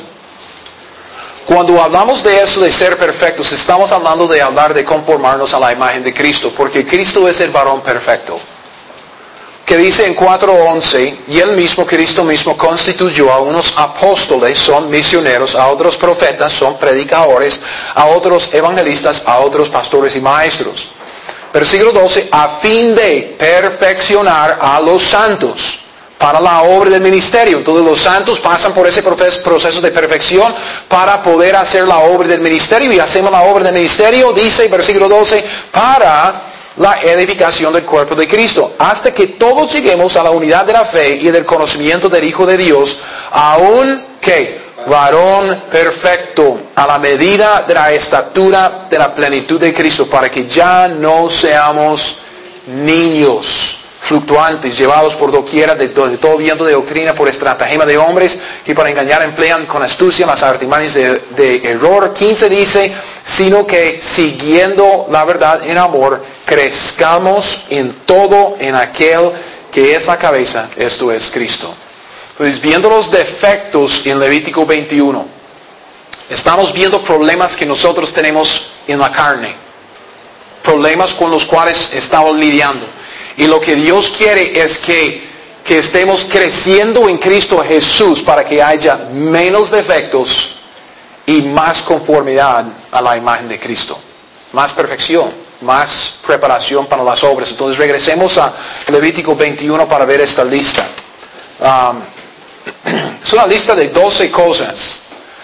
Cuando hablamos de eso de ser perfectos, estamos hablando de hablar de conformarnos a la imagen de Cristo, porque Cristo es el varón perfecto. Que dice en cuatro once, y él mismo, Cristo mismo, constituyó a unos apóstoles, son misioneros, a otros profetas, son predicadores, a otros evangelistas, a otros pastores y maestros. Versículo doce, a fin de perfeccionar a los santos para la obra del ministerio. Todos los santos pasan por ese proceso de perfección para poder hacer la obra del ministerio. Y hacemos la obra del ministerio, dice versículo doce, para la edificación del cuerpo de Cristo, hasta que todos lleguemos a la unidad de la fe y del conocimiento del Hijo de Dios, a un, ¿qué? Varón perfecto, a la medida de la estatura de la plenitud de Cristo, para que ya no seamos niños fluctuantes, llevados por doquiera de, de todo viento de doctrina, por estratagema de hombres que para engañar emplean con astucia las artimañas de, de error. quince dice, sino que siguiendo la verdad en amor, crezcamos en todo en aquel que es la cabeza, esto es Cristo. Entonces, viendo los defectos en Levítico veintiuno, estamos viendo problemas que nosotros tenemos en la carne. Problemas con los cuales estamos lidiando. Y lo que Dios quiere es que, que estemos creciendo en Cristo Jesús para que haya menos defectos y más conformidad a la imagen de Cristo. Más perfección, más preparación para las obras. Entonces regresemos a Levítico veintiuno para ver esta lista. Um, Es una lista de doce cosas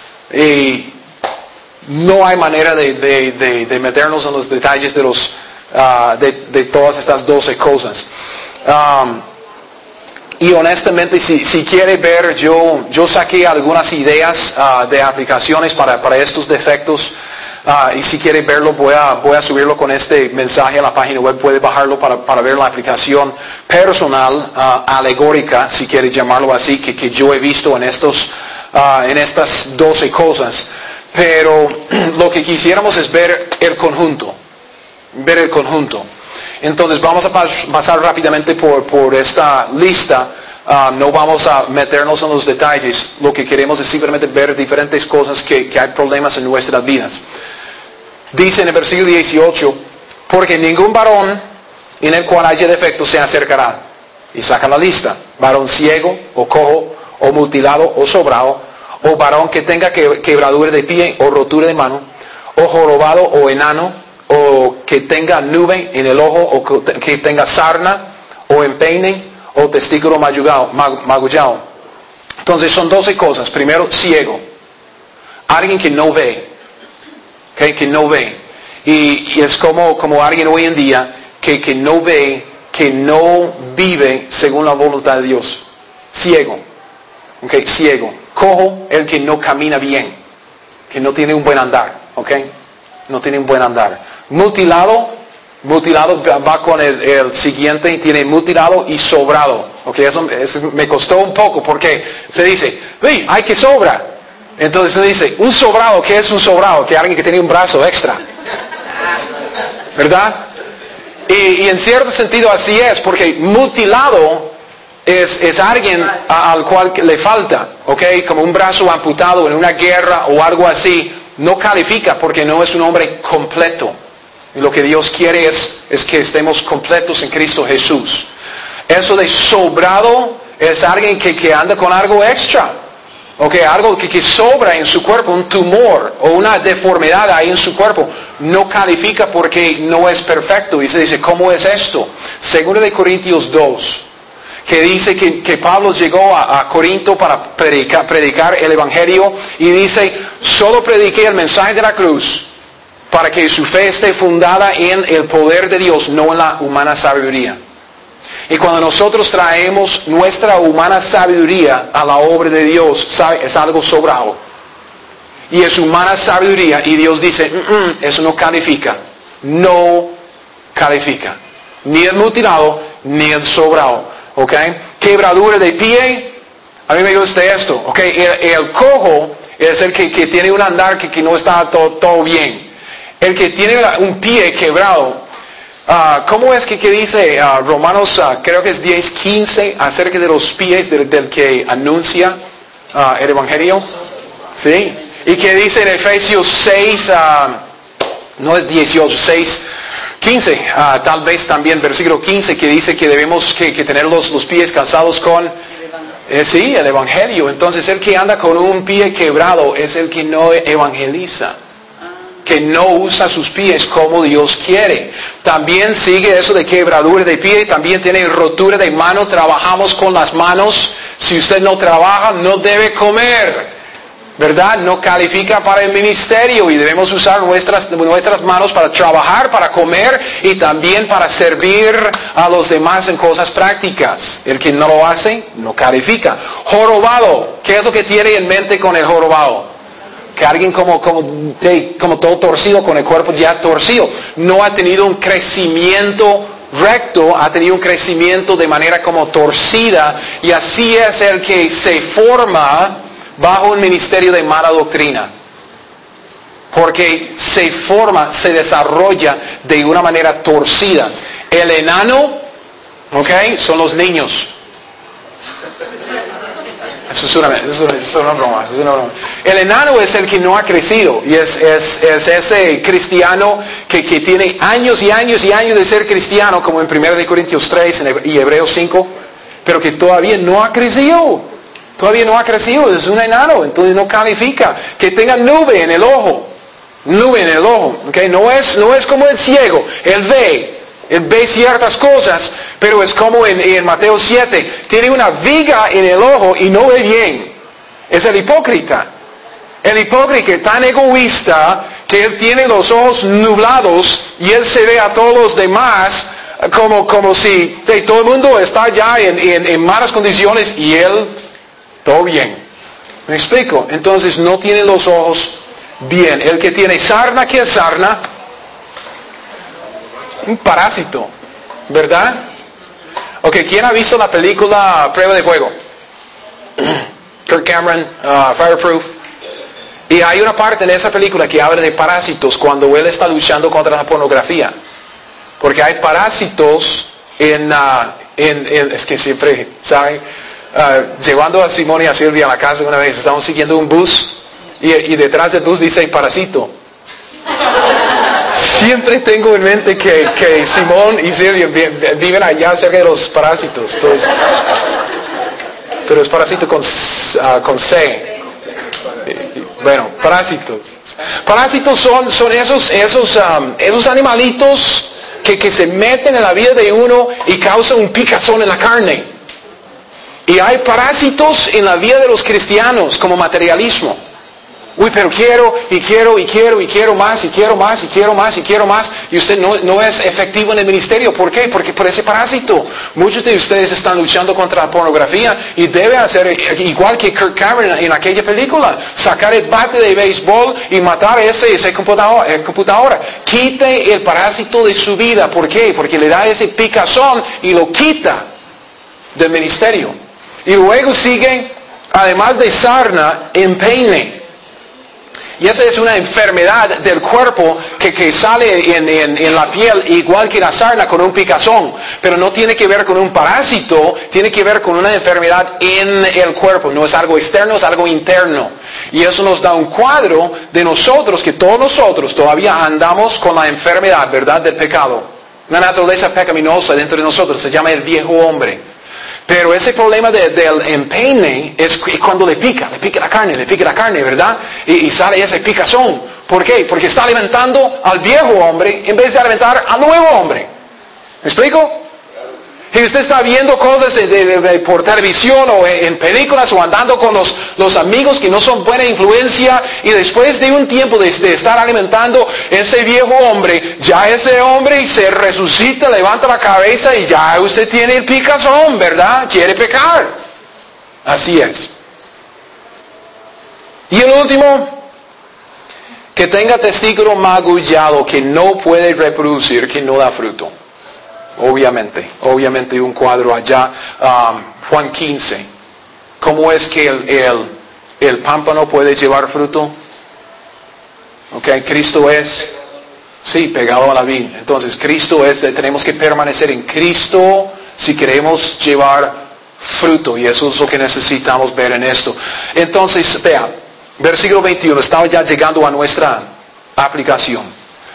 y no hay manera de, de, de, de meternos en los detalles de, los, uh, de, de todas estas doce cosas. Um, y honestamente, si, si quiere ver, yo, yo saqué algunas ideas uh, de aplicaciones para, para estos defectos. Uh, y si quiere verlo, voy a, voy a subirlo con este mensaje a la página web. Puede bajarlo para, para ver la aplicación personal, uh, alegórica, si quiere llamarlo así, que, que yo he visto en, estos, uh, en estas doce cosas. Pero lo que quisiéramos es ver el conjunto. Ver el conjunto. Entonces vamos a pasar rápidamente por, por esta lista. Uh, no vamos a meternos en los detalles. Lo que queremos es simplemente ver diferentes cosas que, que hay problemas en nuestras vidas. Dice en el versículo dieciocho, porque ningún varón en el cual haya defecto se acercará. Y saca la lista. Varón ciego, o cojo, o mutilado, o sobrado, o varón que tenga que, quebradura de pie, o rotura de mano, o jorobado, o enano, o que tenga nube en el ojo, o que tenga sarna, o empeine, o testículo magullado. Entonces son doce cosas. Primero, ciego. Alguien que no ve. Okay, que no ve. Y, y es como, como alguien hoy en día que, que no ve, que no vive según la voluntad de Dios. Ciego. Okay, ciego. Cojo, el que no camina bien. Que no tiene un buen andar. Okay, no tiene un buen andar. Mutilado. Mutilado va con el, el siguiente, tiene mutilado y sobrado. Okay, eso, eso me costó un poco porque se dice, hey, hay que sobra. Entonces se dice, un sobrado, ¿qué es un sobrado? Que alguien que tiene un brazo extra. ¿Verdad? Y, y en cierto sentido así es, porque mutilado es, es alguien a, al cual le falta, ¿ok? Como un brazo amputado en una guerra o algo así, no califica porque no es un hombre completo. Y lo que Dios quiere es, es que estemos completos en Cristo Jesús. Eso de sobrado es alguien que, que anda con algo extra. Ok, algo que, que sobra en su cuerpo, un tumor o una deformidad ahí en su cuerpo, no califica porque no es perfecto. Y se dice, ¿cómo es esto? Segunda de Corintios dos, que dice que, que Pablo llegó a, a Corinto para predicar, predicar el Evangelio y dice, solo prediqué el mensaje de la cruz para que su fe esté fundada en el poder de Dios, no en la humana sabiduría. Y cuando nosotros traemos nuestra humana sabiduría a la obra de Dios, ¿sabe? Es algo sobrado. Y es humana sabiduría. Y Dios dice, mm, mm, eso no califica. No califica. Ni el mutilado, ni el sobrado. ¿Ok? Quebradura de pie. A mí me gusta esto. ¿Ok? El, el cojo es el que, que tiene un andar que, que no está todo, todo bien. El que tiene un pie quebrado. Uh, ¿Cómo es que, que dice uh, Romanos, uh, creo que es diez quince, acerca de los pies del, del que anuncia uh, el Evangelio? Sí. Y que dice en Efesios seis, uh, no es dieciocho, seis, quince, uh, tal vez también versículo quince, que dice que debemos que, que tener los, los pies calzados con... Eh, sí, el Evangelio. Entonces el que anda con un pie quebrado es el que no evangeliza, que no usa sus pies como Dios quiere. También sigue eso de quebradura de pie, también tiene rotura de mano, trabajamos con las manos. Si usted no trabaja, no debe comer, ¿verdad? No califica para el ministerio y debemos usar nuestras, nuestras manos para trabajar, para comer y también para servir a los demás en cosas prácticas. El que no lo hace, no califica. Jorobado, ¿qué es lo que tiene en mente con el jorobado? Que alguien como, como, como todo torcido, con el cuerpo ya torcido, no ha tenido un crecimiento recto, ha tenido un crecimiento de manera como torcida, y así es el que se forma bajo un ministerio de mala doctrina. Porque se forma, se desarrolla de una manera torcida. El enano, ok, son los niños. Eso es, una, eso, es una, eso es una broma, eso es una broma. El enano es el que no ha crecido y es, es, es ese cristiano que, que tiene años y años y años de ser cristiano, como en primera de Corintios tres y Hebreos cinco, pero que todavía no ha crecido. Todavía no ha crecido, es un enano, entonces no califica. Que tenga nube en el ojo, nube en el ojo, ¿okay? No es, no es como el ciego, él ve. Él ve ciertas cosas, pero es como en, en Mateo siete. Tiene una viga en el ojo y no ve bien. Es el hipócrita. El hipócrita es tan egoísta que él tiene los ojos nublados y él se ve a todos los demás como, como si hey, todo el mundo está ya en, en, en malas condiciones y él, todo bien. ¿Me explico? Entonces no tiene los ojos bien. El que tiene sarna, ¿qué es sarna? Un parásito, ¿verdad? Ok, ¿quién ha visto la película Prueba de Fuego? Kirk Cameron, uh, Fireproof. Y hay una parte en esa película que habla de parásitos cuando él está luchando contra la pornografía. Porque hay parásitos en, uh, en, en es que siempre, ¿saben? Uh, llevando a Simón y a Silvia a la casa una vez, estamos siguiendo un bus y, y detrás del bus dice parásito. Siempre tengo en mente que, que Simón y Silvia viven allá cerca de los parásitos. Entonces, pero es parásito con, uh, con C. Bueno, parásitos. Parásitos son, son esos, esos, um, esos animalitos que, que se meten en la vida de uno y causan un picazón en la carne. Y hay parásitos en la vida de los cristianos como materialismo. Uy, pero quiero, y quiero, y quiero, y quiero más, y quiero más, y quiero más, y quiero más. Y usted no, no es efectivo en el ministerio. ¿Por qué? Porque por ese parásito. Muchos de ustedes están luchando contra la pornografía y debe hacer igual que Kirk Cameron en aquella película. Sacar el bate de béisbol y matar ese, ese computadora, eh, computadora. Quite el parásito de su vida. ¿Por qué? Porque le da ese picazón y lo quita del ministerio. Y luego sigue, además de sarna, empeine. Y esa es una enfermedad del cuerpo que, que sale en, en, en la piel igual que la sarna con un picazón. Pero no tiene que ver con un parásito, tiene que ver con una enfermedad en el cuerpo. No es algo externo, es algo interno. Y eso nos da un cuadro de nosotros, que todos nosotros todavía andamos con la enfermedad, ¿verdad? Del pecado. Una naturaleza pecaminosa dentro de nosotros, se llama el viejo hombre. Pero ese problema de, del empeine es cuando le pica, le pica la carne, le pica la carne, ¿verdad? Y, y sale ese picazón. ¿Por qué? Porque está alimentando al viejo hombre en vez de alimentar al nuevo hombre. ¿Me explico? Y usted está viendo cosas de, de, de, por televisión o en, en películas o andando con los, los amigos que no son buena influencia, y después de un tiempo de, de estar alimentando ese viejo hombre, ya ese hombre se resucita, levanta la cabeza y ya usted tiene el picazón, ¿verdad? Quiere pecar. Así es. Y el último, que tenga testículo magullado, que no puede reproducir, que no da fruto. Obviamente, obviamente un cuadro allá, um, Juan quince. ¿Cómo es que el, el, el pámpano puede llevar fruto? Ok, Cristo es, sí, pegado a la vid. Entonces, Cristo es, tenemos que permanecer en Cristo si queremos llevar fruto. Y eso es lo que necesitamos ver en esto. Entonces, vea, versículo veintiuno, estamos ya llegando a nuestra aplicación.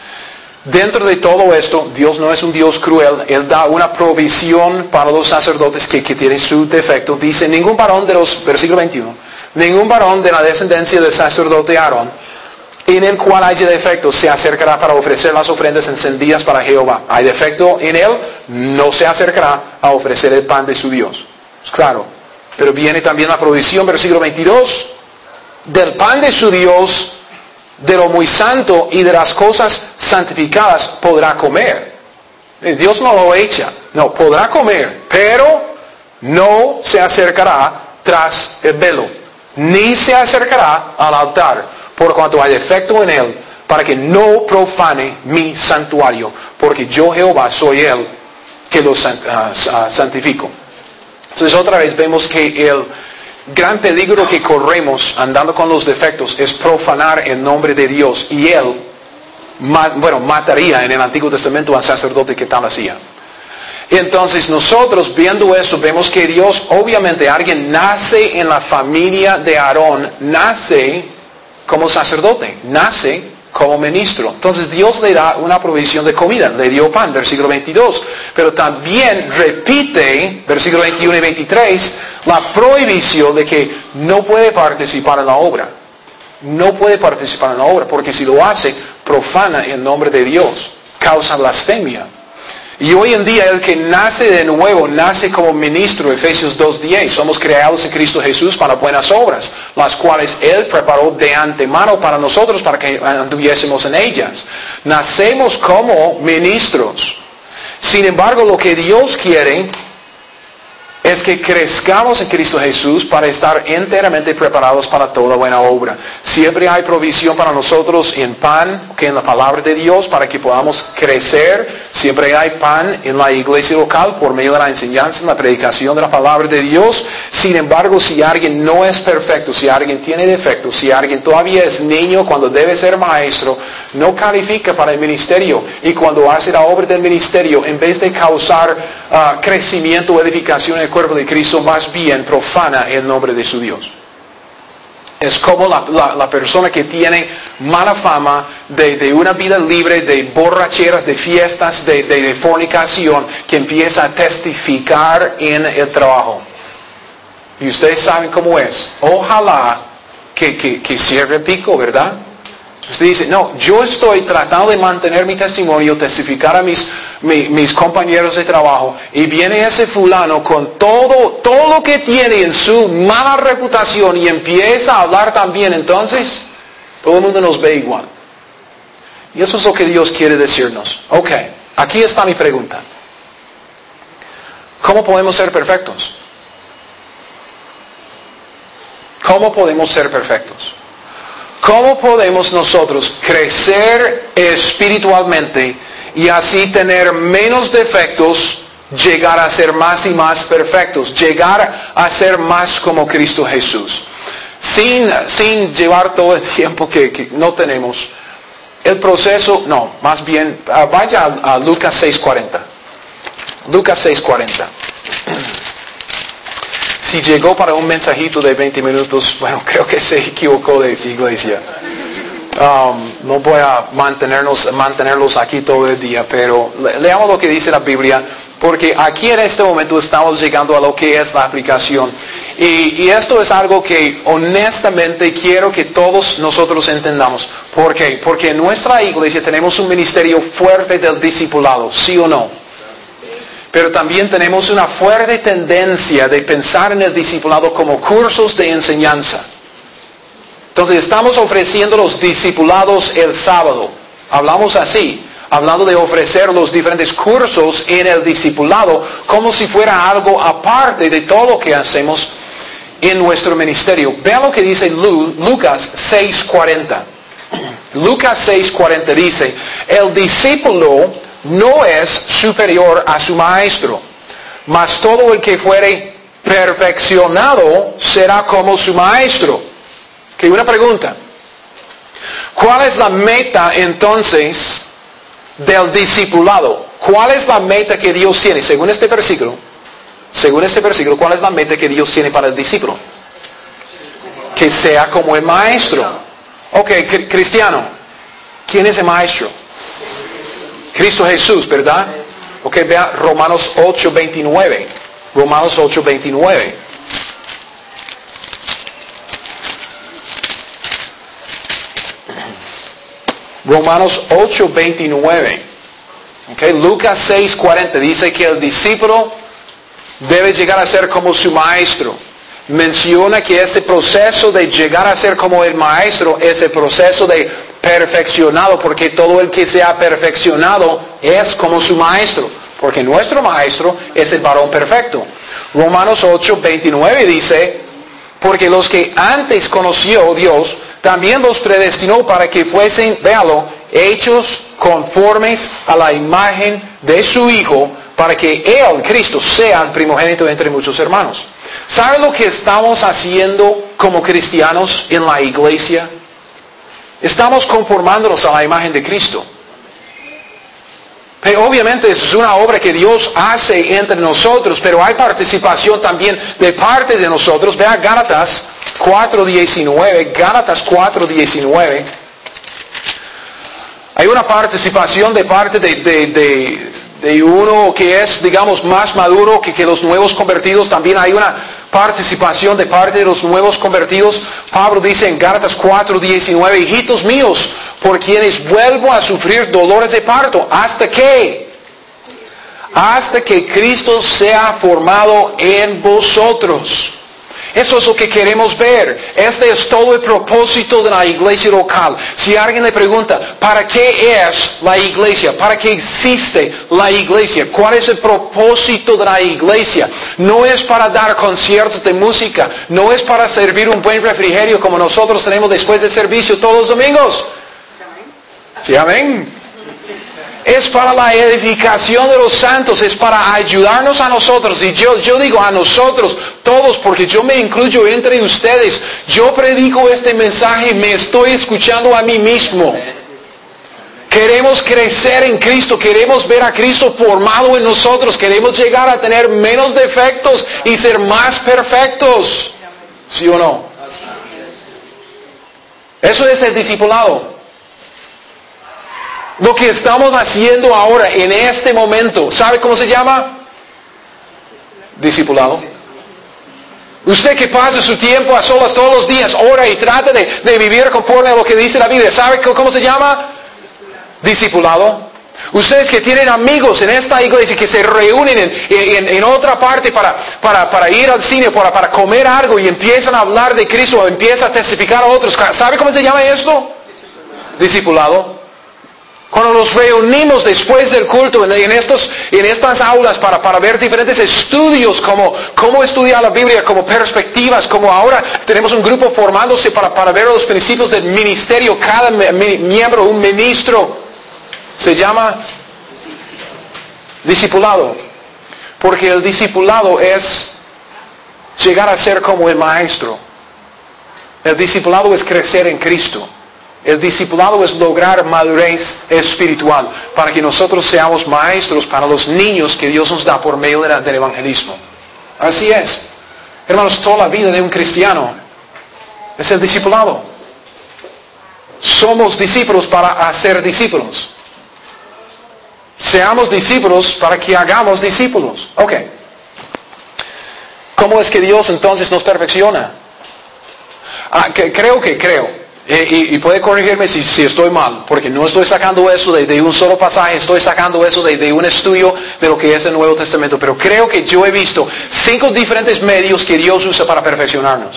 Dentro de todo esto, Dios no es un Dios cruel. Él da una provisión para los sacerdotes que, que tienen su defecto. Dice, ningún varón de los, versículo veintiuno, ningún varón de la descendencia del sacerdote Aarón, en el cual haya defecto, se acercará para ofrecer las ofrendas encendidas para Jehová. Hay defecto en él, no se acercará a ofrecer el pan de su Dios. Es claro. Pero viene también la provisión, versículo veintidós, del pan de su Dios, de lo muy santo y de las cosas santificadas podrá comer. Dios no lo echa. No, podrá comer, pero no se acercará tras el velo, ni se acercará al altar, por cuanto hay defecto en él, para que no profane mi santuario, porque yo Jehová soy él que lo santifico. Entonces otra vez vemos que el gran peligro que corremos andando con los defectos es profanar el nombre de Dios, y él, bueno, mataría en el Antiguo Testamento al sacerdote que tal hacía. Entonces nosotros viendo eso vemos que Dios, obviamente alguien nace en la familia de Aarón, nace como sacerdote, nace como ministro. Entonces Dios le da una provisión de comida, le dio pan, versículo veintidós, pero también repite, versículo veintiuno y veintitrés, la prohibición de que no puede participar en la obra. No puede participar en la obra, porque si lo hace, profana el nombre de Dios, causa blasfemia. Y hoy en día el que nace de nuevo, nace como ministro, Efesios dos diez. Somos creados en Cristo Jesús para buenas obras, las cuales Él preparó de antemano para nosotros, para que anduviésemos en ellas. Nacemos como ministros. Sin embargo, lo que Dios quiere es que crezcamos en Cristo Jesús para estar enteramente preparados para toda buena obra. Siempre hay provisión para nosotros en pan, que en la palabra de Dios, para que podamos crecer. Siempre hay pan en la iglesia local por medio de la enseñanza, en la predicación de la palabra de Dios. Sin embargo, si alguien no es perfecto, si alguien tiene defectos, si alguien todavía es niño cuando debe ser maestro, no califica para el ministerio. Y cuando hace la obra del ministerio, en vez de causar uh, crecimiento o edificación en el cuerpo de Cristo, más bien profana el nombre de su Dios. Es como la, la, la persona que tiene mala fama de, de una vida libre, de borracheras, de fiestas, de, de, de fornicación, que empieza a testificar en el trabajo. Y ustedes saben cómo es. Ojalá que, que, que cierre el pico, ¿verdad? Usted dice, no, yo estoy tratando de mantener mi testimonio, testificar a mis, mi, mis compañeros de trabajo, y viene ese fulano con todo, todo lo que tiene en su mala reputación y empieza a hablar también. Entonces, todo el mundo nos ve igual. Y eso es lo que Dios quiere decirnos. Ok, aquí está mi pregunta. ¿Cómo podemos ser perfectos? ¿Cómo podemos ser perfectos? ¿Cómo podemos nosotros crecer espiritualmente y así tener menos defectos, llegar a ser más y más perfectos, llegar a ser más como Cristo Jesús? Sin, sin llevar todo el tiempo que, que no tenemos. El proceso, no, más bien, uh, vaya a, a Lucas seis cuarenta. Lucas seis cuarenta. Si llegó para un mensajito de veinte minutos, bueno, creo que se equivocó de iglesia. Um, no voy a mantenernos, mantenerlos aquí todo el día, pero le, leamos lo que dice la Biblia. Porque aquí en este momento estamos llegando a lo que es la aplicación. Y, y esto es algo que honestamente quiero que todos nosotros entendamos. ¿Por qué? Porque en nuestra iglesia tenemos un ministerio fuerte del discipulado, ¿sí o no? Pero también tenemos una fuerte tendencia de pensar en el discipulado como cursos de enseñanza. Entonces estamos ofreciendo los discipulados el sábado. Hablamos así. Hablando de ofrecer los diferentes cursos en el discipulado como si fuera algo aparte de todo lo que hacemos en nuestro ministerio. Vean lo que dice Lu, Lucas seis cuarenta. Lucas seis cuarenta dice, el discípulo no es superior a su maestro, mas todo el que fuere perfeccionado será como su maestro. Que una pregunta. ¿Cuál es la meta entonces del discipulado? ¿Cuál es la meta que Dios tiene? Según este versículo, según este versículo, ¿cuál es la meta que Dios tiene para el discípulo? Que sea como el maestro. Ok, cristiano, ¿quién es el maestro? Cristo Jesús, ¿verdad? Ok, vea Romanos ocho veintinueve. Romanos ocho veintinueve. Romanos ocho veintinueve. Okay, Lucas seis cuarenta dice que el discípulo debe llegar a ser como su maestro. Menciona que ese proceso de llegar a ser como el maestro es el proceso de perfeccionado, porque todo el que sea perfeccionado es como su maestro, porque nuestro maestro es el varón perfecto. Romanos ocho veintinueve dice, porque los que antes conoció Dios, también los predestinó para que fuesen, véalo, hechos conformes a la imagen de su Hijo, para que Él, Cristo, sea el primogénito entre muchos hermanos. ¿Sabe lo que estamos haciendo como cristianos en la iglesia? Estamos conformándonos a la imagen de Cristo. Pero obviamente es una obra que Dios hace entre nosotros, pero hay participación también de parte de nosotros. Vea Gálatas cuatro diecinueve, Gálatas cuatro diecinueve. Hay una participación de parte de, de, de, de uno que es, digamos, más maduro que, que los nuevos convertidos. También hay una participación de parte de los nuevos convertidos. Pablo dice en Gálatas cuatro diecinueve, hijitos míos, por quienes vuelvo a sufrir dolores de parto. ¿Hasta qué? Hasta que Cristo sea formado en vosotros. Eso es lo que queremos ver. Este es todo el propósito de la iglesia local. Si alguien le pregunta, ¿para qué es la iglesia? ¿Para qué existe la iglesia? ¿Cuál es el propósito de la iglesia? No es para dar conciertos de música. No es para servir un buen refrigerio como nosotros tenemos después del servicio todos los domingos. ¿Sí, amén? Es para la edificación de los santos, es para ayudarnos a nosotros. Y yo, yo digo a nosotros, todos, porque yo me incluyo entre ustedes. Yo predico este mensaje y me estoy escuchando a mí mismo. Queremos crecer en Cristo, queremos ver a Cristo formado en nosotros, queremos llegar a tener menos defectos y ser más perfectos. ¿Sí o no? Eso es el discipulado. Lo que estamos haciendo ahora, en este momento, ¿sabe cómo se llama? Discipulado. Usted que pasa su tiempo a solas todos los días, ora y trata de, de vivir conforme a lo que dice la Biblia. ¿Sabe cómo se llama? Discipulado. Ustedes que tienen amigos en esta iglesia que se reúnen en, en, en otra parte para, para, para ir al cine, para, para comer algo y empiezan a hablar de Cristo o empiezan a testificar a otros. ¿Sabe cómo se llama esto? Discipulado. Cuando nos reunimos después del culto en, estos, en estas aulas para, para ver diferentes estudios, como cómo estudiar la Biblia, como perspectivas, como ahora tenemos un grupo formándose para, para ver los principios del ministerio, cada miembro, un ministro, se llama discipulado. Porque el discipulado es llegar a ser como el maestro. El discipulado es crecer en Cristo. El discipulado es lograr madurez espiritual para que nosotros seamos maestros para los niños que Dios nos da por medio de la, del evangelismo. Así es. Hermanos, toda la vida de un cristiano es el discipulado. Somos discípulos para hacer discípulos. Seamos discípulos para que hagamos discípulos. Ok. ¿Cómo es que Dios entonces nos perfecciona? Ah, que, creo que creo. Y, y puede corregirme si, si estoy mal, porque no estoy sacando eso de, de un solo pasaje, estoy sacando eso de, de un estudio de lo que es el Nuevo Testamento. Pero creo que yo he visto cinco diferentes medios que Dios usa para perfeccionarnos.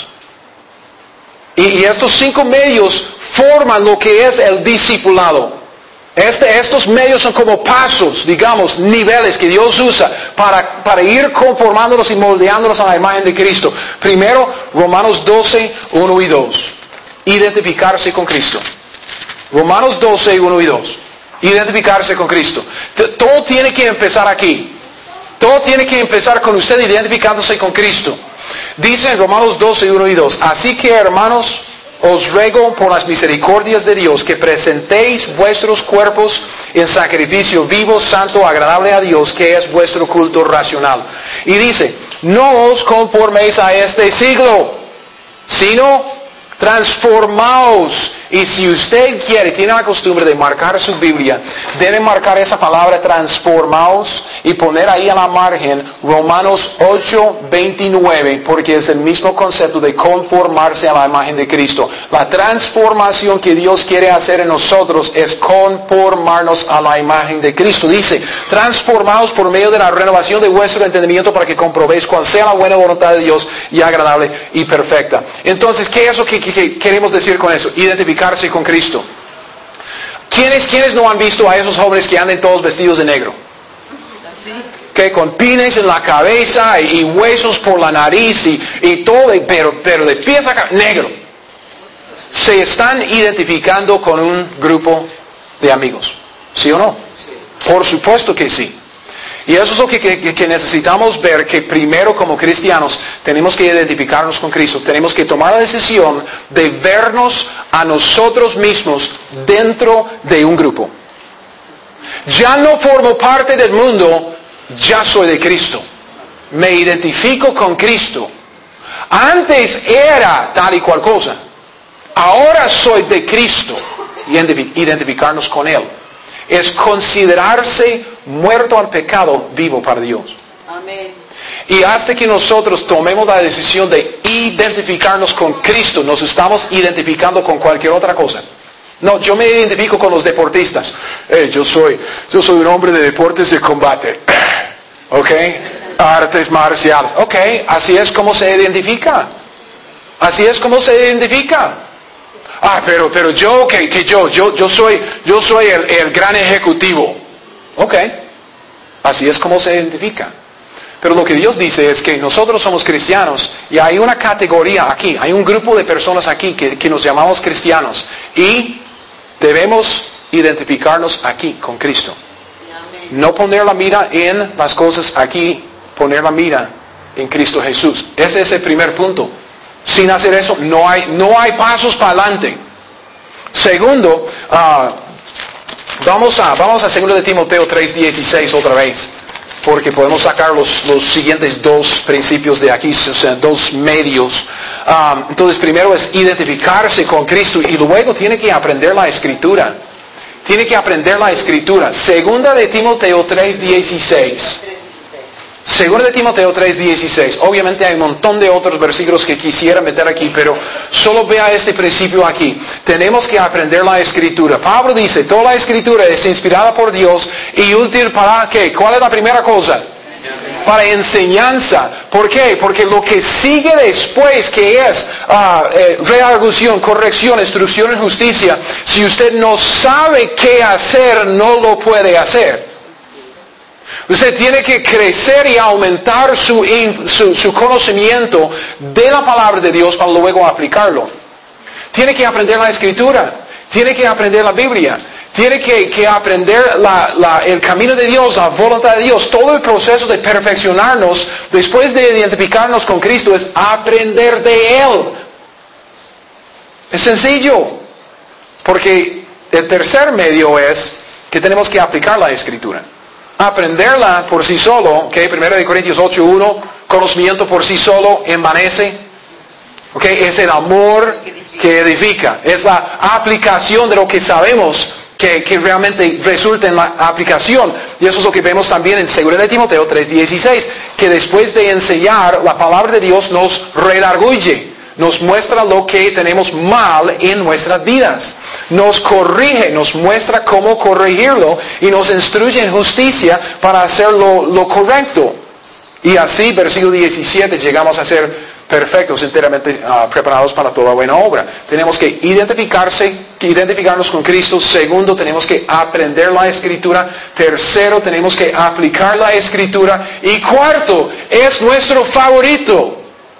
Y, y estos cinco medios forman lo que es el discipulado. Este, estos medios son como pasos, digamos, niveles que Dios usa para, para ir conformándolos y moldeándolos a la imagen de Cristo. Primero, Romanos doce, uno y dos. Identificarse con Cristo. Romanos doce, uno y dos. Identificarse con Cristo. Todo tiene que empezar aquí. Todo tiene que empezar con usted identificándose con Cristo. Dice en Romanos doce, uno y dos. Así que, hermanos, os ruego por las misericordias de Dios que presentéis vuestros cuerpos en sacrificio vivo, santo, agradable a Dios, que es vuestro culto racional. Y dice, no os conforméis a este siglo, sino transformaos. Y si usted quiere, tiene la costumbre de marcar su Biblia, debe marcar esa palabra transformaos y poner ahí a la margen Romanos ocho, veintinueve, porque es el mismo concepto de conformarse a la imagen de Cristo. La transformación que Dios quiere hacer en nosotros es conformarnos a la imagen de Cristo. Dice, transformaos por medio de la renovación de vuestro entendimiento para que comprobéis cuál sea la buena voluntad de Dios y agradable y perfecta. Entonces, ¿qué es lo que, que, que queremos decir con eso? Identificarse con Cristo. ¿Quiénes, ¿Quiénes no han visto a esos jóvenes que andan todos vestidos de negro? Que con pines en la cabeza y, y huesos por la nariz y, y todo, pero, pero de pies a cabeza, negro. Se están identificando con un grupo de amigos. ¿Sí o no? Por supuesto que sí. Y eso es lo que, que, que necesitamos ver, que primero como cristianos tenemos que identificarnos con Cristo. Tenemos que tomar la decisión de vernos a nosotros mismos dentro de un grupo. Ya no formo parte del mundo, ya soy de Cristo. Me identifico con Cristo. Antes era tal y cual cosa. Ahora soy de Cristo. Y identificarnos con Él es considerarse muerto al pecado, vivo para Dios. Amén. Y hasta que nosotros tomemos la decisión de identificarnos con Cristo, nos estamos identificando con cualquier otra cosa. No, yo me identifico con los deportistas. Eh, yo soy, yo soy un hombre de deportes de combate. ¿Ok? Artes marciales. Ok, así es como se identifica. Así es como se identifica. Ah, pero, pero yo, que, que yo, yo, yo soy, yo soy el, el gran ejecutivo. Ok, así es como se identifica. Pero lo que Dios dice es que nosotros somos cristianos y hay una categoría aquí, hay un grupo de personas aquí que, que nos llamamos cristianos y debemos identificarnos aquí con Cristo. No poner la mira en las cosas aquí, poner la mira en Cristo Jesús. Ese es el primer punto. Sin hacer eso, no hay, no hay pasos para adelante. Segundo, uh, vamos a, vamos a segundo de Timoteo tres dieciséis otra vez, porque podemos sacar los, los siguientes dos principios de aquí, o sea, dos medios. Um, entonces, primero es identificarse con Cristo y luego tiene que aprender la Escritura. Tiene que aprender la Escritura. Segunda de Timoteo tres dieciséis. Segunda de Timoteo tres dieciséis. Obviamente hay un montón de otros versículos que quisiera meter aquí, pero solo vea este principio aquí. Tenemos que aprender la Escritura. Pablo dice, toda la Escritura es inspirada por Dios y útil para ¿qué? ¿Cuál es la primera cosa? Para enseñanza. ¿Por qué? Porque lo que sigue después, que es uh, eh, redargución, corrección, instrucción en justicia, si usted no sabe qué hacer, no lo puede hacer. Usted tiene que crecer y aumentar su, su, su conocimiento de la palabra de Dios para luego aplicarlo. Tiene que aprender la Escritura. Tiene que aprender la Biblia. Tiene que, que aprender la, la, el camino de Dios, la voluntad de Dios. Todo el proceso de perfeccionarnos, después de identificarnos con Cristo, es aprender de Él. Es sencillo. Porque el tercer medio es que tenemos que aplicar la Escritura. Aprenderla por sí solo, que primera de Corintios ocho uno, conocimiento por sí solo envanece. Okay, es el amor que edifica. Es la aplicación de lo que sabemos que, que realmente resulta en la aplicación. y eso es lo que vemos también en segunda de Timoteo tres dieciséis, que después de enseñar la palabra de Dios nos redarguye, nos muestra lo que tenemos mal en nuestras vidas, nos corrige, nos muestra cómo corregirlo y nos instruye en justicia para hacer lo, lo correcto. Y así, versículo diecisiete, llegamos a ser perfectos, enteramente uh, preparados para toda buena obra. Tenemos que identificarse, que identificarnos con Cristo. Segundo, tenemos que aprender la Escritura. Tercero, tenemos que aplicar la Escritura. Y cuarto, es nuestro favorito.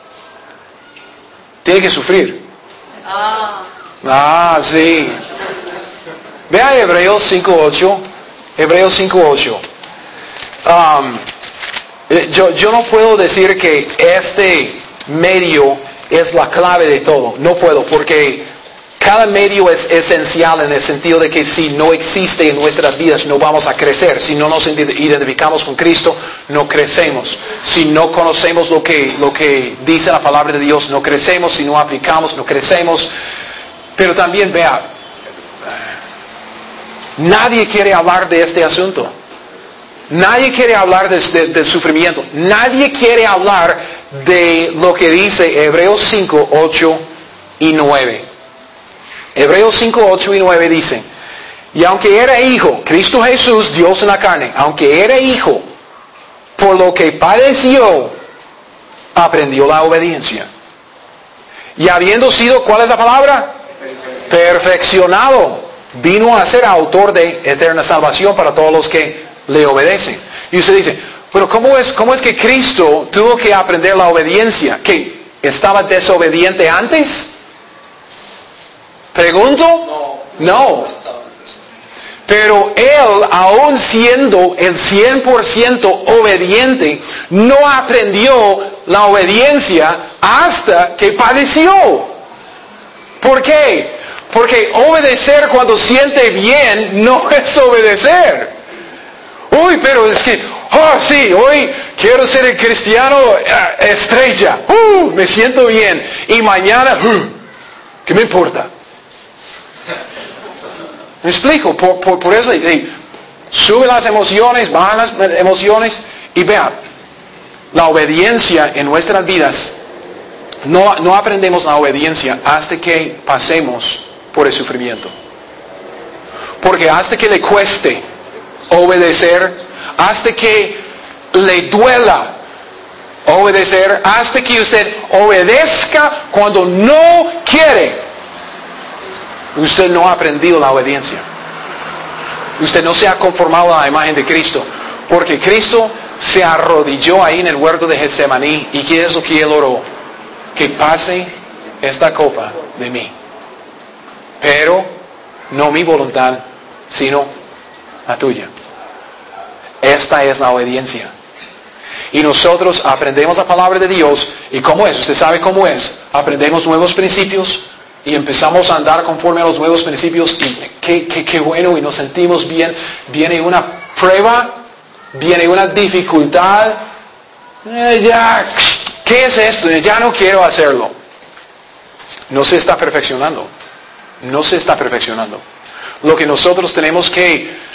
Tiene que sufrir. Ah, ah sí. Vea Hebreos cinco ocho. Hebreos cinco ocho. Um, yo, yo no puedo decir que este medio es la clave de todo. No puedo, porque cada medio es esencial en el sentido de que si no existe en nuestras vidas no vamos a crecer. Si no nos identificamos con Cristo, no crecemos. Si no conocemos lo que, lo que dice la palabra de Dios, no crecemos. Si no aplicamos, no crecemos. Pero también, vea, nadie quiere hablar de este asunto. Nadie quiere hablar de, de, del sufrimiento. Nadie quiere hablar de lo que dice Hebreos cinco, ocho y nueve. Hebreos cinco, ocho y nueve dice, y aunque era hijo, Cristo Jesús, Dios en la carne, aunque era hijo, por lo que padeció, aprendió la obediencia. Y habiendo sido, ¿cuál es la palabra? Perfeccionado, vino a ser autor de eterna salvación para todos los que le obedecen. Y usted dice, pero ¿cómo es, cómo es que Cristo tuvo que aprender la obediencia? ¿Que estaba desobediente antes? ¿Pregunto? No. Pero Él, aún siendo el cien por ciento obediente, no aprendió la obediencia hasta que padeció. ¿Por qué? Porque obedecer cuando siente bien no es obedecer. Uy, pero es que, oh sí, hoy quiero ser el cristiano uh, estrella. Uh, me siento bien. Y mañana, uh, ¿qué me importa? ¿Me explico? Por, por, por eso, y, sube las emociones, bajan las emociones. Y vean, la obediencia en nuestras vidas, no, no aprendemos la obediencia hasta que pasemos por el sufrimiento. Porque hasta que le cueste obedecer, hasta que le duela obedecer, hasta que usted obedezca cuando no quiere, usted no ha aprendido la obediencia. Usted no se ha conformado a la imagen de Cristo, porque Cristo se arrodilló ahí en el huerto de Getsemaní. ¿Y qué es lo que Él oró? Que pase esta copa de mí, pero no mi voluntad, sino la tuya. Esta es la obediencia. Y nosotros aprendemos la palabra de Dios. ¿Y cómo es? ¿Usted sabe cómo es? Aprendemos nuevos principios y empezamos a andar conforme a los nuevos principios. Y qué, qué, qué bueno, y nos sentimos bien. Viene una prueba, viene una dificultad. Eh, ya, ¿qué es esto? Ya no quiero hacerlo. No se está perfeccionando. No se está perfeccionando. Lo que nosotros tenemos que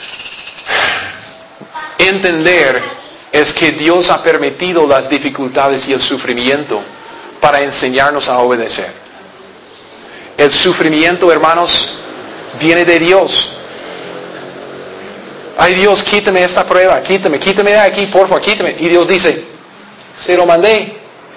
entender es que Dios ha permitido las dificultades y el sufrimiento para enseñarnos a obedecer. El sufrimiento, hermanos, viene de Dios. Ay, Dios, quítame esta prueba, quítame, quítame de aquí, por favor, quítame. Y Dios dice, se lo mandé.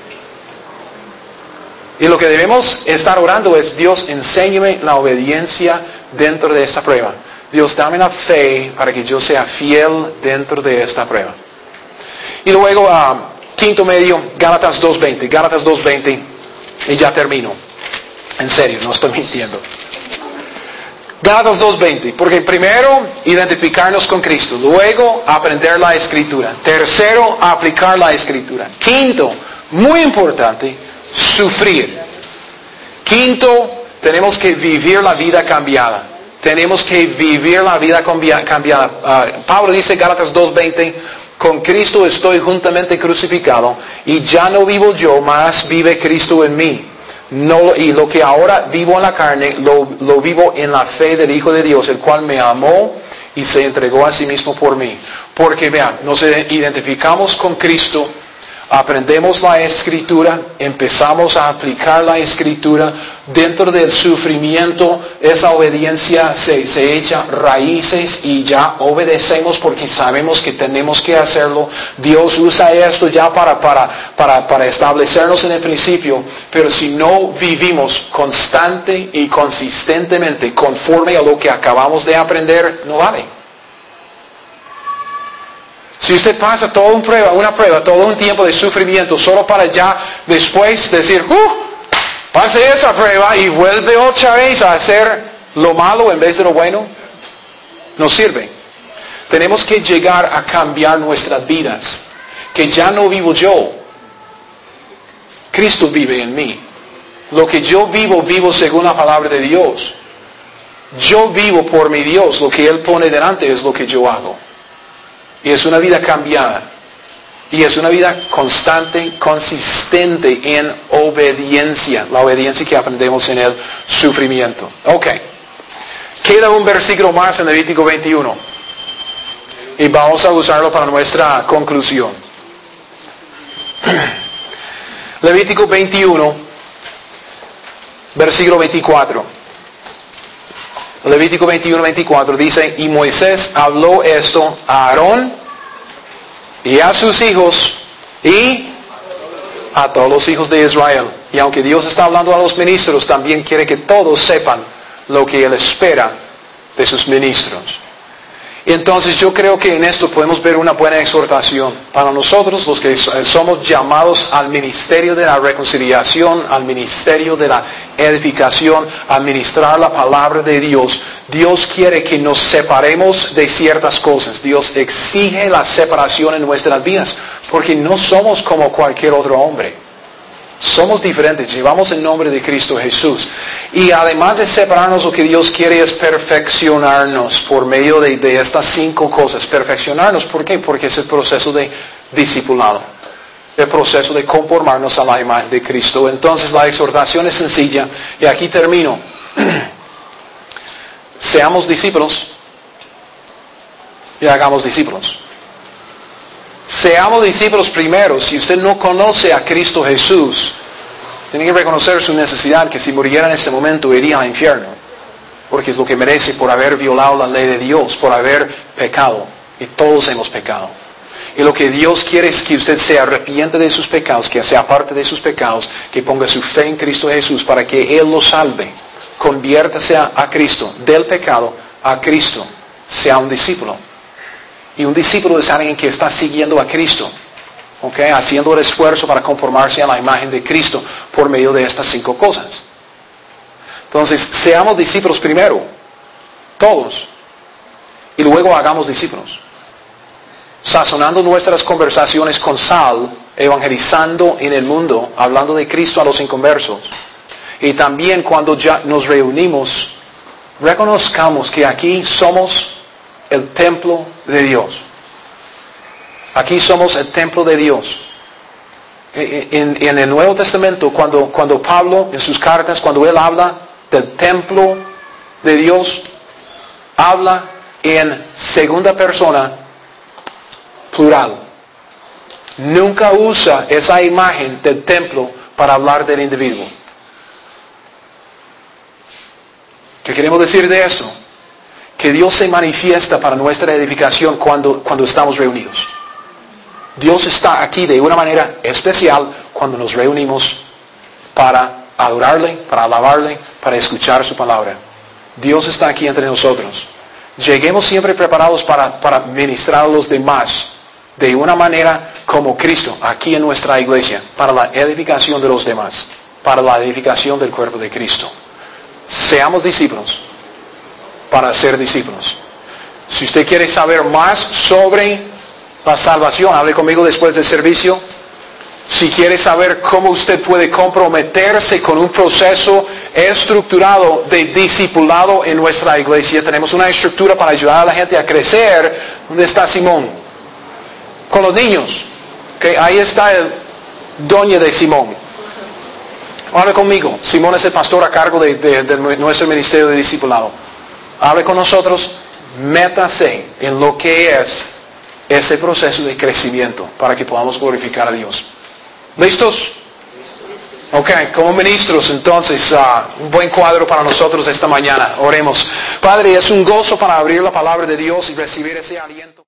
Y lo que debemos estar orando es, Dios, enséñame la obediencia dentro de esta prueba. Dios, dame la fe para que yo sea fiel dentro de esta prueba. Y luego, uh, quinto medio, Gálatas dos veinte. Gálatas dos veinte. Y ya termino. En serio, no estoy mintiendo. Gálatas dos veinte. Porque primero, identificarnos con Cristo. Luego, aprender la Escritura. Tercero, aplicar la Escritura. Quinto, muy importante, sufrir. Quinto, tenemos que vivir la vida cambiada. Tenemos que vivir la vida cambiada. Uh, Pablo dice, Gálatas dos veinte, con Cristo estoy juntamente crucificado, y ya no vivo yo, mas vive Cristo en mí. No, y lo que ahora vivo en la carne, lo, lo vivo en la fe del Hijo de Dios, el cual me amó y se entregó a sí mismo por mí. Porque vean, nos identificamos con Cristo, aprendemos la Escritura, empezamos a aplicar la Escritura. Dentro del sufrimiento, esa obediencia se, se echa raíces y ya obedecemos porque sabemos que tenemos que hacerlo. Dios usa esto ya para, para, para, para establecernos en el principio, pero si no vivimos constante y consistentemente conforme a lo que acabamos de aprender, no vale. Si usted pasa toda una prueba, una prueba, todo un tiempo de sufrimiento, solo para ya después decir, ¡uh! Pase esa prueba y vuelve otra vez a hacer lo malo en vez de lo bueno, no sirve. Tenemos que llegar a cambiar nuestras vidas. Que ya no vivo yo. Cristo vive en mí. Lo que yo vivo, vivo según la palabra de Dios. Yo vivo por mi Dios. Lo que Él pone delante es lo que yo hago. Y es una vida cambiada. Y es una vida constante, consistente en obediencia. La obediencia que aprendemos en el sufrimiento. Ok. Queda un versículo más en Levítico veintiuno. Y vamos a usarlo para nuestra conclusión. Levítico veintiuno, versículo veinticuatro. Levítico veintiuno, veinticuatro dice, y Moisés habló esto a Aarón y a sus hijos y a todos los hijos de Israel. Y aunque Dios está hablando a los ministros, también quiere que todos sepan lo que Él espera de sus ministros. Y entonces yo creo que en esto podemos ver una buena exhortación para nosotros, los que somos llamados al ministerio de la reconciliación, al ministerio de la edificación, a ministrar la palabra de Dios. Dios quiere que nos separemos de ciertas cosas. Dios exige la separación en nuestras vidas, porque no somos como cualquier otro hombre. Somos diferentes, llevamos el nombre de Cristo Jesús. Y además de separarnos, lo que Dios quiere es perfeccionarnos por medio de, de estas cinco cosas. Perfeccionarnos, ¿por qué? Porque es el proceso de discipulado. El proceso de conformarnos a la imagen de Cristo. Entonces la exhortación es sencilla. Y aquí termino. Seamos discípulos. Y hagamos discípulos. Seamos discípulos primero. Si usted no conoce a Cristo Jesús, tiene que reconocer su necesidad, que si muriera en este momento iría al infierno. Porque es lo que merece por haber violado la ley de Dios, por haber pecado. Y todos hemos pecado. Y lo que Dios quiere es que usted se arrepiente de sus pecados, que se aparte de sus pecados, que ponga su fe en Cristo Jesús para que Él lo salve. Conviértase a, a Cristo, del pecado a Cristo. Sea un discípulo. Y un discípulo es alguien que está siguiendo a Cristo, ¿okay? Haciendo el esfuerzo para conformarse a la imagen de Cristo por medio de estas cinco cosas. Entonces, seamos discípulos primero, todos, y luego hagamos discípulos. Sazonando nuestras conversaciones con sal, evangelizando en el mundo, hablando de Cristo a los inconversos. Y también cuando ya nos reunimos, reconozcamos que aquí somos el templo de Dios. Aquí somos el templo de Dios. En, en el Nuevo Testamento, cuando, cuando Pablo, en sus cartas, cuando él habla del templo de Dios, habla en segunda persona plural. Nunca usa esa imagen del templo para hablar del individuo. ¿Qué queremos decir de esto? Que Dios se manifiesta para nuestra edificación cuando, cuando estamos reunidos. Dios está aquí de una manera especial cuando nos reunimos para adorarle, para alabarle, para escuchar su palabra. Dios está aquí entre nosotros. Lleguemos siempre preparados para, para ministrar a los demás de una manera como Cristo, aquí en nuestra iglesia, para la edificación de los demás, para la edificación del cuerpo de Cristo. Seamos discípulos para ser discípulos. Si usted quiere saber más sobre la salvación, hable conmigo después del servicio. Si quiere saber cómo usted puede comprometerse con un proceso estructurado de discipulado en nuestra iglesia, tenemos una estructura para ayudar a la gente a crecer. ¿Dónde está Simón? Con los niños. Okay, ahí está el doña de Simón. Hable conmigo. Simón es el pastor a cargo de, de, de nuestro ministerio de discipulado. Hable con nosotros. Métase en lo que es ese proceso de crecimiento para que podamos glorificar a Dios. ¿Listos? Ok, como ministros, entonces, uh, un buen cuadro para nosotros esta mañana. Oremos. Padre, es un gozo para abrir la palabra de Dios y recibir ese aliento.